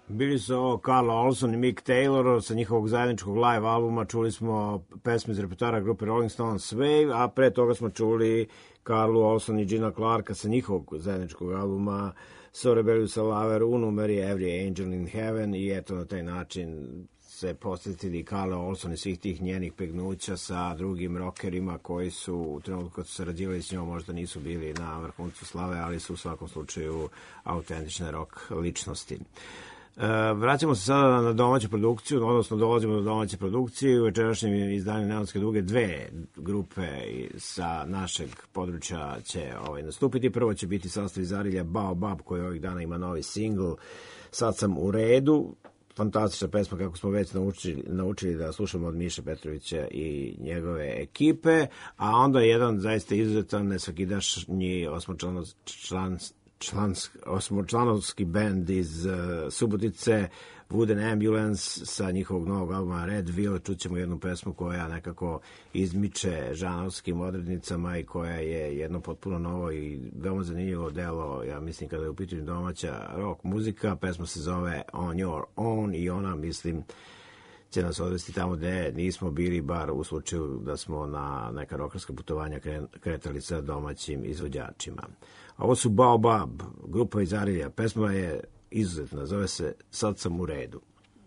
Bili su ovo Carl Olson i Mick Taylor sa njihovog zajedničkog live albuma. Čuli smo pesme iz repertoara grupe Rolling Stones Wave, a pre toga smo čuli Carlu Olson i Gina Clarka sa njihovog zajedničkog albuma So Rebellious a Lover u numeri Every Angel in Heaven, i eto na taj način se posjetili Carla Olson i svih tih njenih pegnuća sa drugim rockerima koji su u trenutku kad su sarađivali s njom možda nisu bili na vrhuncu slave, ali su u svakom slučaju autentične rock ličnosti. Vraćamo se sada na domaću produkciju, odnosno dolazimo do domaće produkcije. U večerašnjem izdanju Neonske duge dve grupe sa našeg područja će nastupiti. Prvo će biti sastav iz Arilja Baobab, koji ovih dana ima novi singl Sad sam u redu. Fantastična pesma, kako smo već naučili da slušamo od Miše Petrovića i njegove ekipe, a onda jedan zaista izuzetan nesvakidašnji osmočlanovski bend iz Subotice, Wooden Ambulance, sa njihovog novog albuma Redville. Čućemo jednu pesmu koja nekako izmiče žanovskim odrednicama i koja je jedno potpuno novo i veoma zanimljivo delo, ja mislim, kada je u pitanju domaća rock muzika. Pesma se zove On Your Own i ona, mislim, će nas odvesti tamo gde nismo bili, bar u slučaju da smo na neka rokerska putovanja kretali sa domaćim izvođačima. Ovo su Baobab, grupa iz Arilja. Pesma je izuzetna, zove se Sad sam u redu.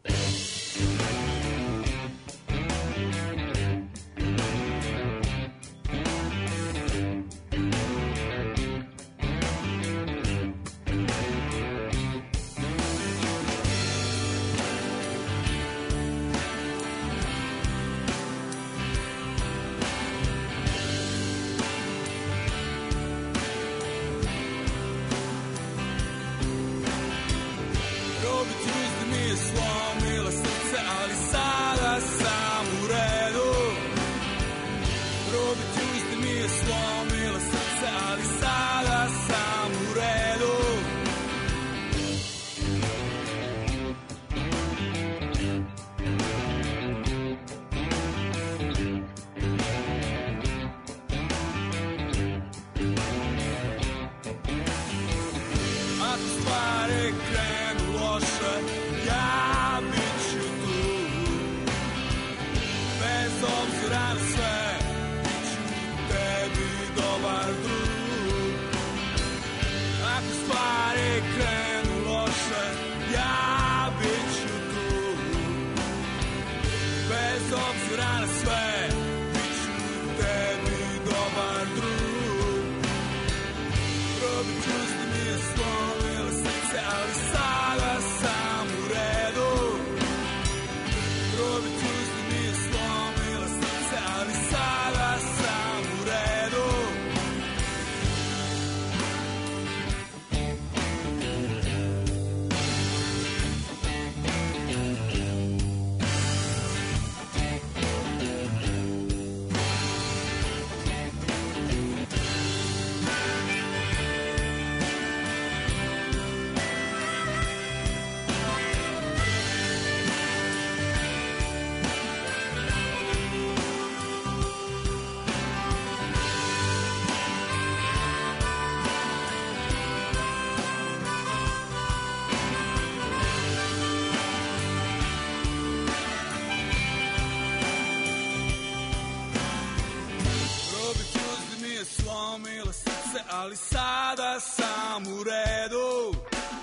Ali sada sam u redu.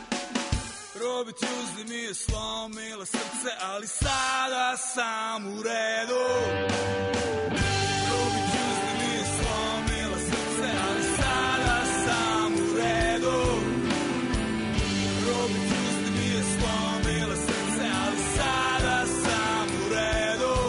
Robi Tuesday mi je slomila srce, ali sada sam u redu. Robi Tuesday mi je slomila srce, ali sada sam u redu. Robi Tuesday mi je slomila srce, ali sada sam u redu.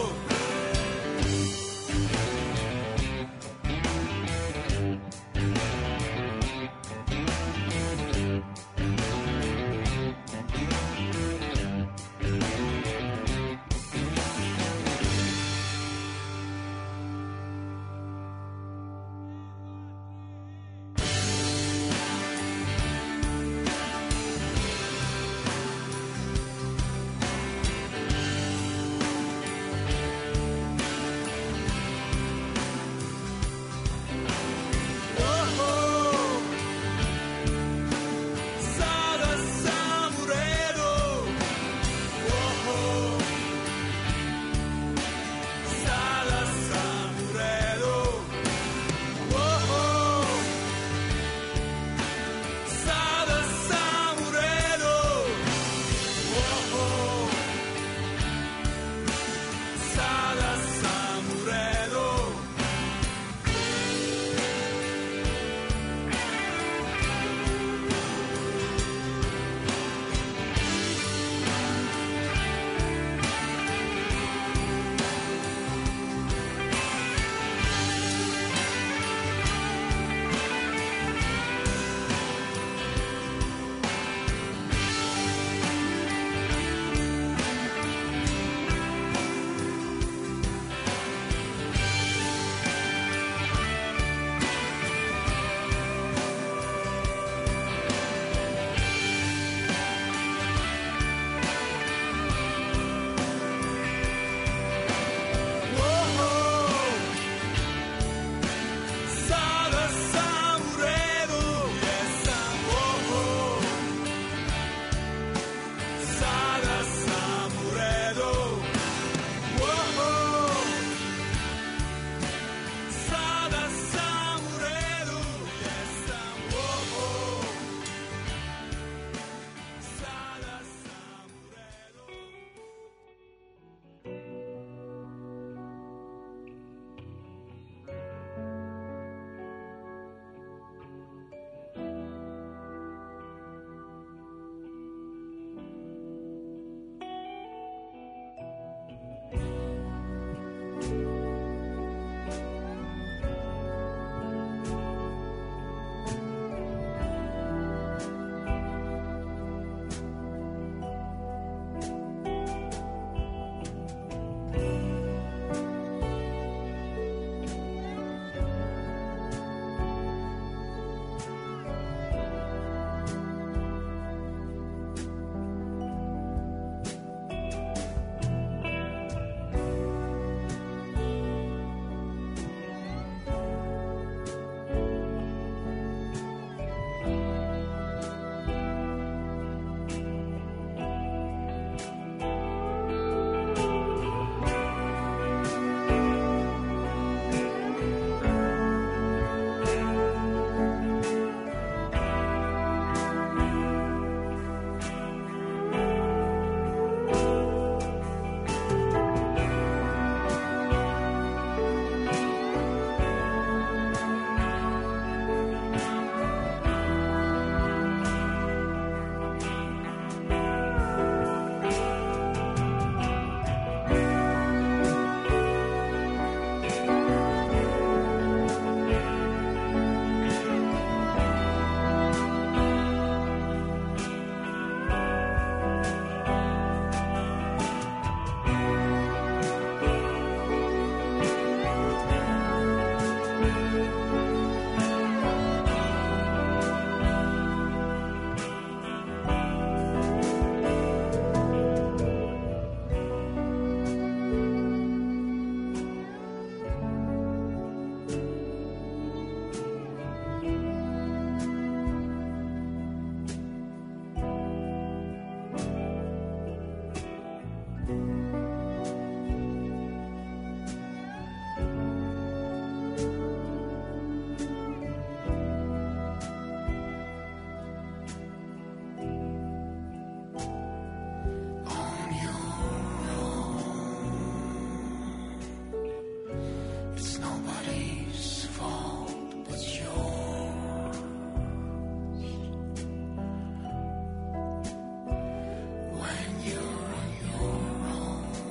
When you're on your own.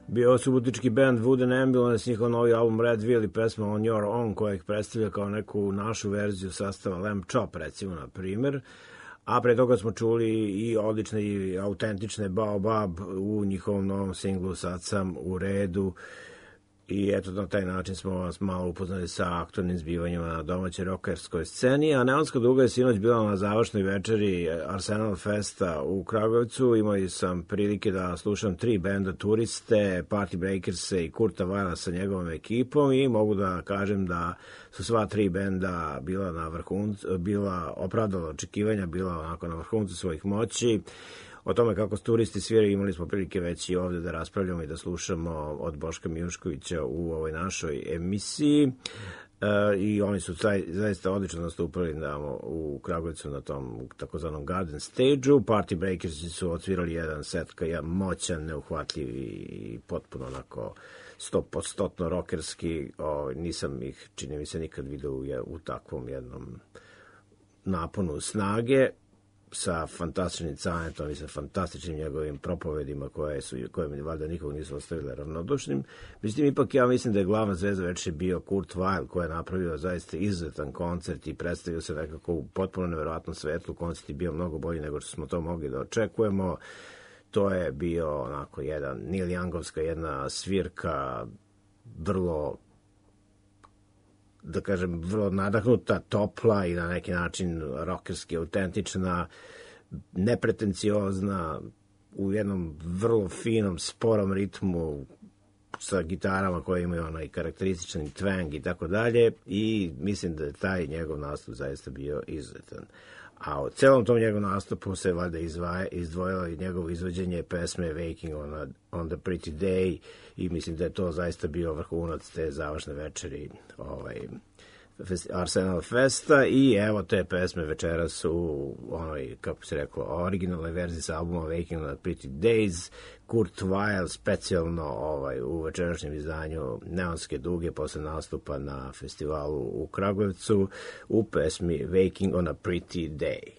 bio subotički band Wooden Ambulance, njihov novi album Redville i pesma On Your Own, koja ih predstavlja kao neku našu verziju sastava Lamb Chop, recimo, na primjer. A pre toga smo čuli i odlične i autentične Baobab u njihovom novom singlu Sad sam u redu. I eto, na taj način smo vas malo upoznali sa aktualnim zbivanjima na domaćoj rokerskoj sceni, a Neonska duga je sinoć bila na završnoj večeri Arsenal Festa u Kragujevcu. Imao sam prilike da slušam 3 benda Turiste, Party Breakers i Kurta Weila sa njegovom ekipom i mogu da kažem da su sva 3 benda bila na vrhuncu, bila opravdala očekivanja, bila onako na vrhuncu svojih moći. O tome kako Turisti sviraju imali smo prilike već i ovde da raspravljamo i da slušamo od Boška Mijuškovića u ovoj našoj emisiji. I oni su zaista odlično nastupali u Kragujevcu na tom takozvanom Garden Stage-u. Party Breakersi su odsvirali jedan set koji je moćan, neuhvatljiv i potpuno onako 100% rokerski. Nisam ih, čini mi se, nikad vidio u takvom jednom naponu snage, sa fantastičnim canetom i sa fantastičnim njegovim propovedima koje mi valjda nikog nisu ostavile ravnodušnim. Međutim, ipak ja mislim da je glavna zvezda večeri bio Kurt Weill, koji je napravio zaista izuzetan koncert i predstavio se nekako u potpuno neverovatnom svetlu. Koncert je bio mnogo bolji nego što smo to mogli da očekujemo. To je bio onako jedan Neil Youngovska jedna svirka, vrlo, da kažem, vrlo nadahnuta, topla i na neki način rokerski autentična, nepretenciozna, u jednom vrlo finom, sporom ritmu sa gitarama koje imaju onaj karakterističan twang i tako dalje, i mislim da je taj njegov nastup zaista bio izuzetan. A u celom tom njegovom nastupu se valjda izdvojilo i njegovo izvođenje pesme Waking on the Pretty Day, i mislim da je to zaista bio vrhunac te završne večeri Arsenal Festa. I evo te pesme večeras u onoj, kako se reklo, originalnoj verziji sa albuma Waking on the Pretty Days. Kurt Weill specijalno u večerašnjem izdanju Neonske duge posle nastupa na festivalu u Kragujevcu u pesmi Waking on a Pretty Day.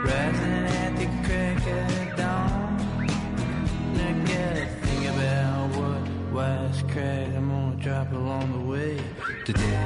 rising at the crack of dawn. And I gotta think about what wisecrack I'm gonna drop along the way today.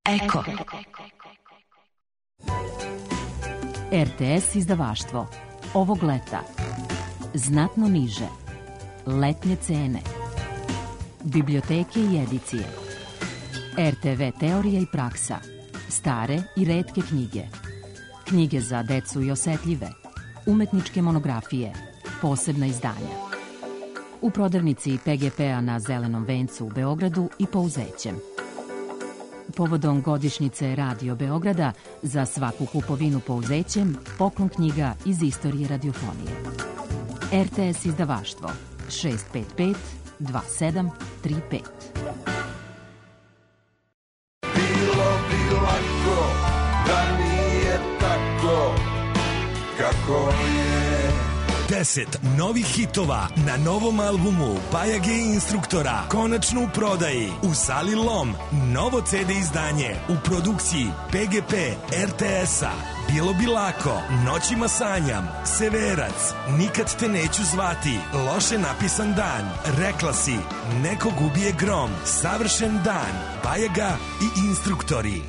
Eko. RTS izdavaštvo. Ovog leta. Znatno niže. Letnje cene. Biblioteke i edicije. RTV teorija i praksa. Stare i retke knjige. Knjige za decu i osetljive. Umetničke monografije. Posebna izdanja. U prodavnici PGP-a na Zelenom vencu u Beogradu i Pouzećem. Povodom godišnjice Radio Beograda za svaku kupovinu Pouzećem poklon knjiga iz istorije radiofonije. RTS izdavaštvo 655 2735. Bilo bi lako da nije tako kako je. 10 novih hitova na novom albumu Bajage i Instruktora konačno u prodaji u Sali Lom. Novo CD izdanje u produkciji PGP RTS-a. Bilo bi lako, Noćima sanjam, Severac, Nikad te neću zvati, Loše napisan dan, Rekla si, Nekog ubije grom, Savršen dan, Bajaga i Instruktori.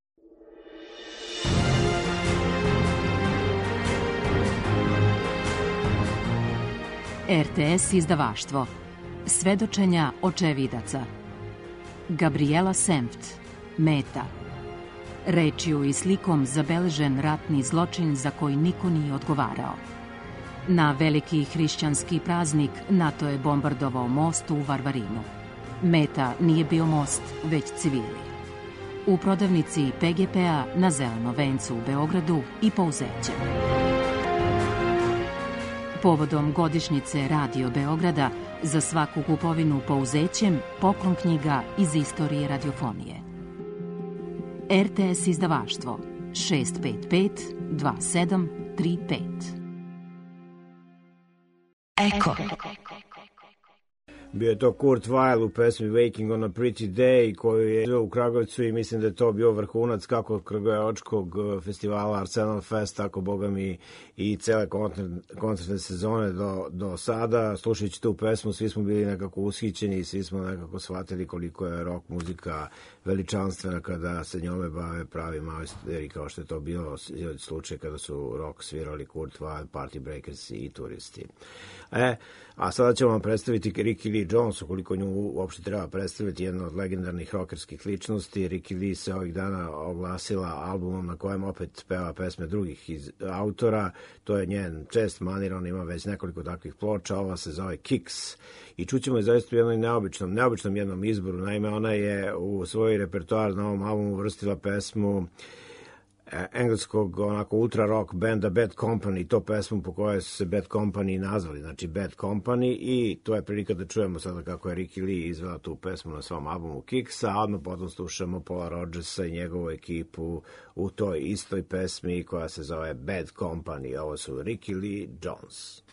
RTS izdavaštvo. Svedočenja očevidaca. Gabriela Senft. Meta. Rečju i slikom zabeležen ratni zločin za koji niko nije odgovarao. Na veliki hrišćanski praznik NATO je bombardovao most u Varvarinu. Meta nije bio most, već civili. U prodavnici PGP-a na Zelenom vencu u Beogradu i Pouzećem. Povodom godišnjice Radio Beograda za svaku kupovinu Pouzećem poklon knjiga iz istorije radiofonije. RTS izdavaštvo 655 2735. Eko. Bio je to Kurt Weill u pesmi Waking on a Pretty Day koju je u Kragujevcu i mislim da je to bio vrhunac kako kragujevačkog festivala Arsenal Fest, tako boga mi i cele koncertne sezone do sada. Slušajući tu pesmu svi smo bili nekako ushićeni i svi smo nekako shvatili koliko je rock muzika veličanstvena kada se njome bave pravi majstori, kao što je to bilo slučaj kada su rock svirali Kurt Weill, Party Breakers i Turisti. A sada ćemo vam predstaviti Ricky Lee Jones, ukoliko nju uopšte treba predstaviti, jedna od legendarnih rockerskih ličnosti. Ricky Lee se ovih dana oglasila albumom na kojem opet peva pesme drugih autora. To je njen čest manir, on ima već nekoliko takvih ploča, ova se zove Kicks. I čućemo je zaista u jednom neobičnom jednom izboru. Naime, ona je u svoj repertoar na ovom albumu uvrstila pesmu engleskog onako ultra rock benda Bad Company, to pesmu po kojoj su se Bad Company nazvali, znači Bad Company, i to je prilika da čujemo sada kako je Ricky Lee izvela tu pesmu na svom albumu Kicks, a odmah potom slušamo Paula Rodgersa i njegovu ekipu u toj istoj pesmi koja se zove Bad Company. Ovo su Ricky Lee Jones.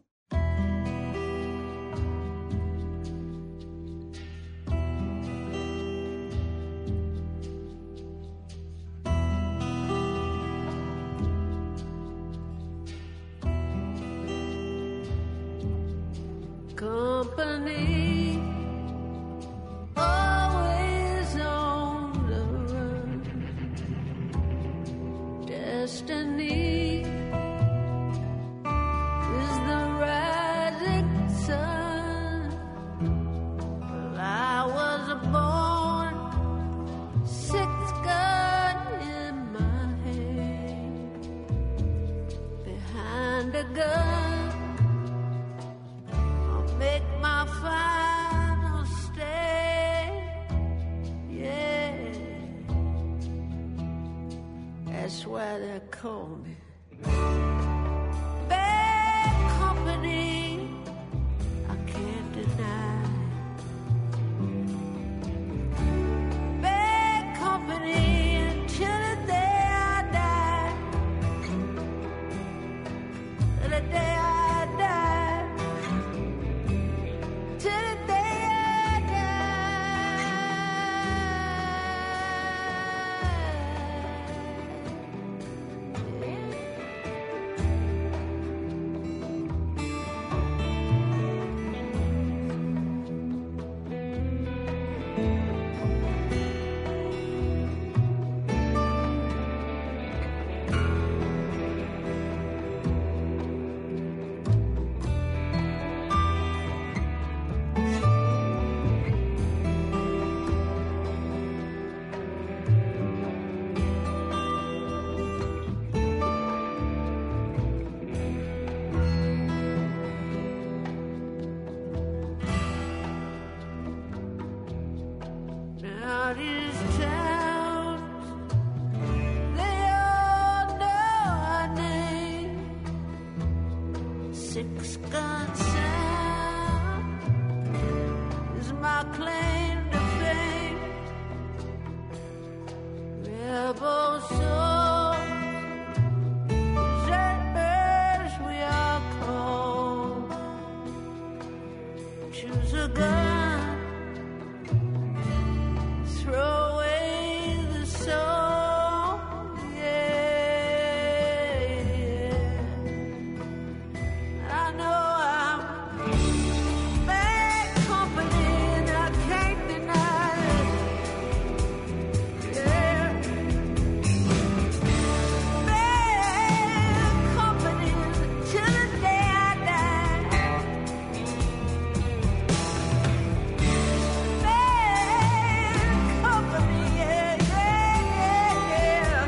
Company, always on the run. Destiny is the rising sun. Well, I was born, sixth gun in my hand, behind a gun. Make my final stand, yeah. That's why they call me Bad Company. I can't deny. Bad Company until the day I die. Till the day I die. six-gun sound is my claim to fame. Rebel souls, deserters we are called. Choose a gun, throw away the soul. Yeah. I know I'm bad company and I can't deny it. Yeah. Bad company till the day I die. Bad company, yeah, yeah, yeah.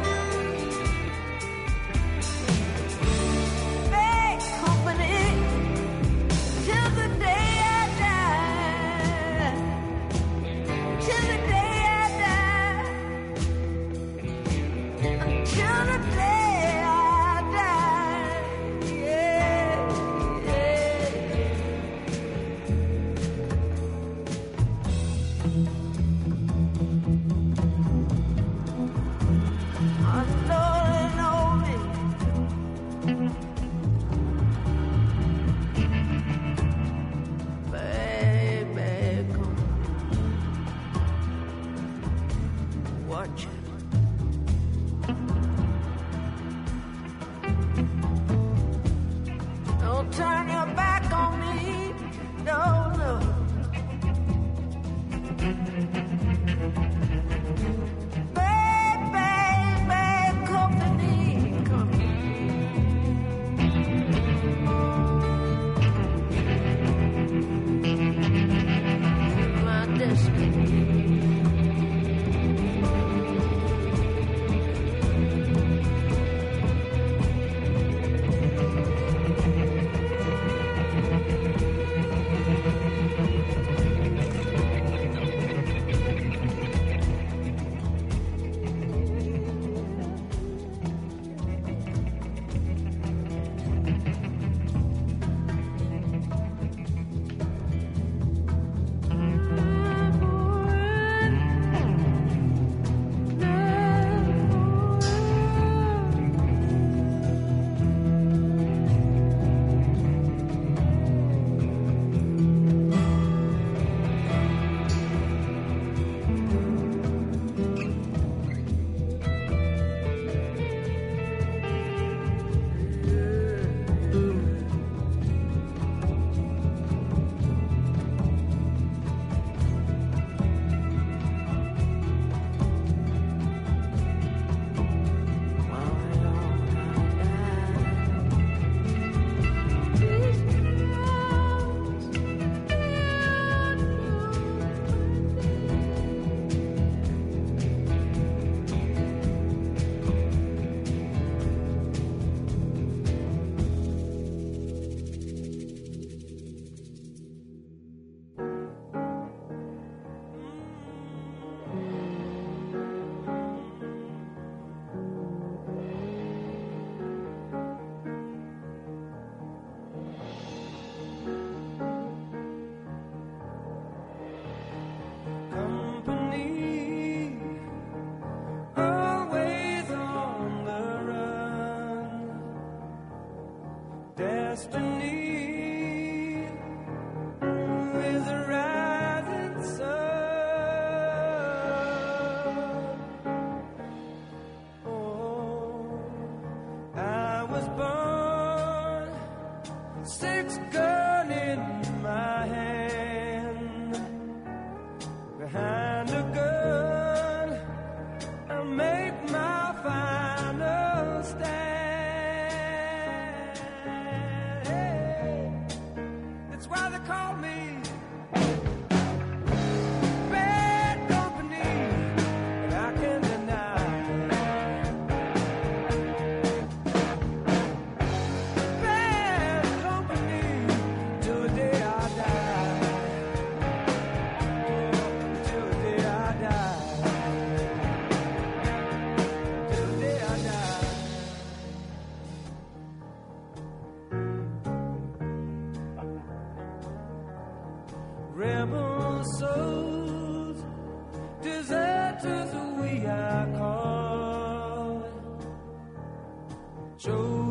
Bad company till the day I die. Till the day I die. Till the day I die. Yeah, yeah. I know they know me. Baby, come watch it. Don't turn your back on me. No, no. Baby, company, come. My destiny.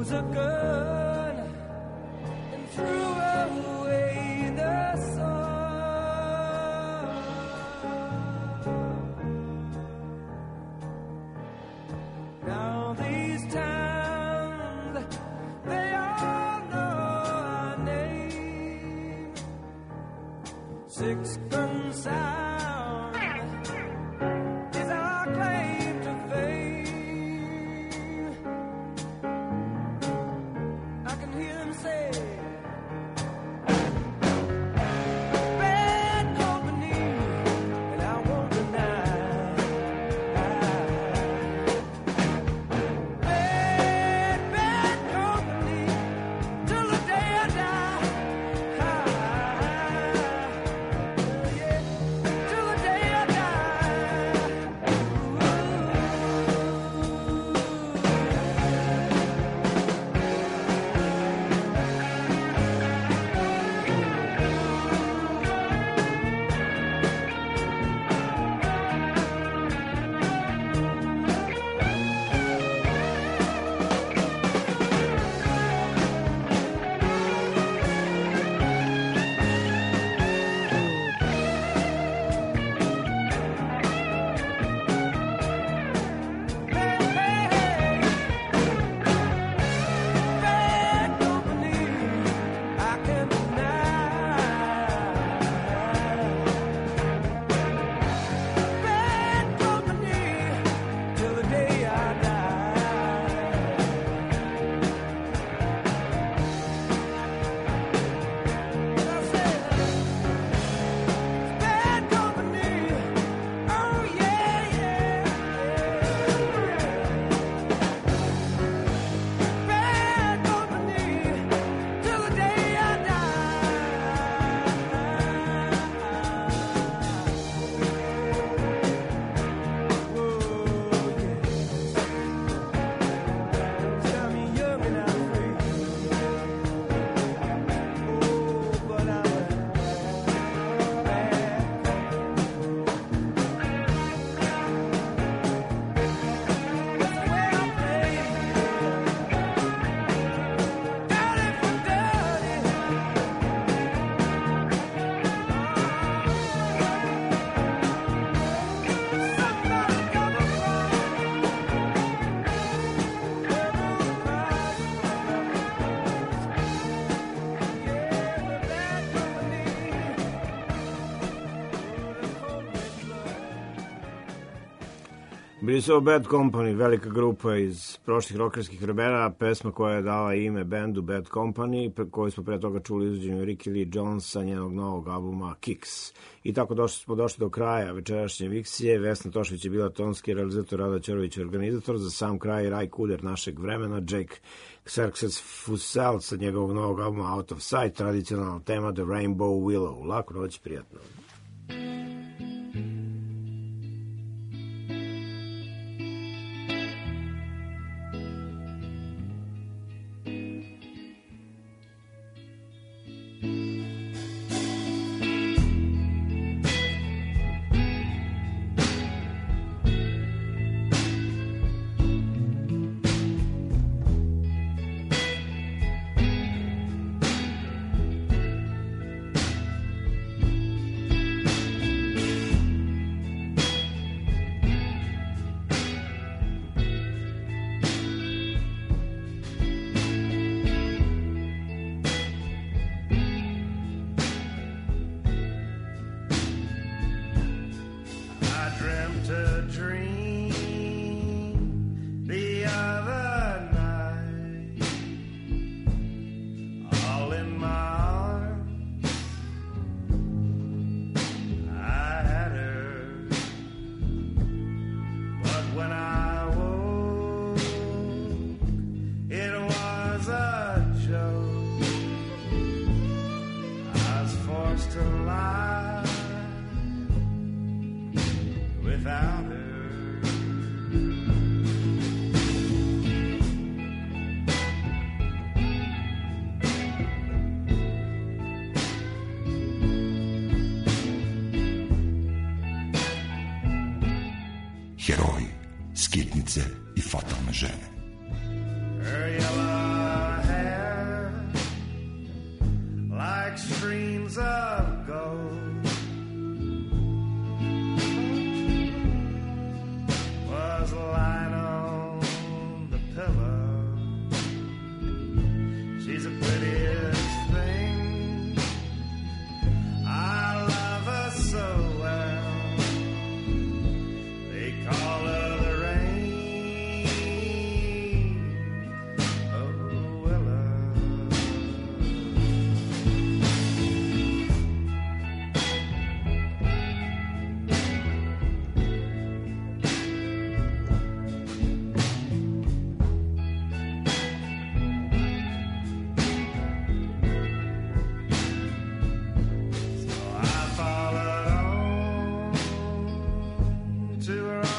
chose a gun and threw away the sun. Now these towns, they all know our name. Six gun sound is our claim to fame. I can hear them say, bad company, and I won't deny. Bad company, till the day I die. Yeah, till the day I die. Bad company, I can't deny. Bad company, till the day I die. I said, bad company, oh yeah, yeah, bad company, till the day I Bili su ovo Bad Company, velika grupa iz prošlih rokerskih vremena, pesma koja je dala ime bendu Bad Company, koju smo pre toga čuli izvođenju Ricky Lee Jonesa, njenog novog albuma Kicks. I tako smo došli do kraja večerašnje emisije. Vesna Tošvić je bila tonski realizator, Rada Ćorović organizator. Za sam kraj Raj Kuder našeg vremena, Jake Xerxes Fusel sa njegovog novog albuma Out of Sight, tradicionalna tema The Rainbow Willow. Laku noć, prijatno. Heroji, skitnice i fatalne žene. Her yellow silver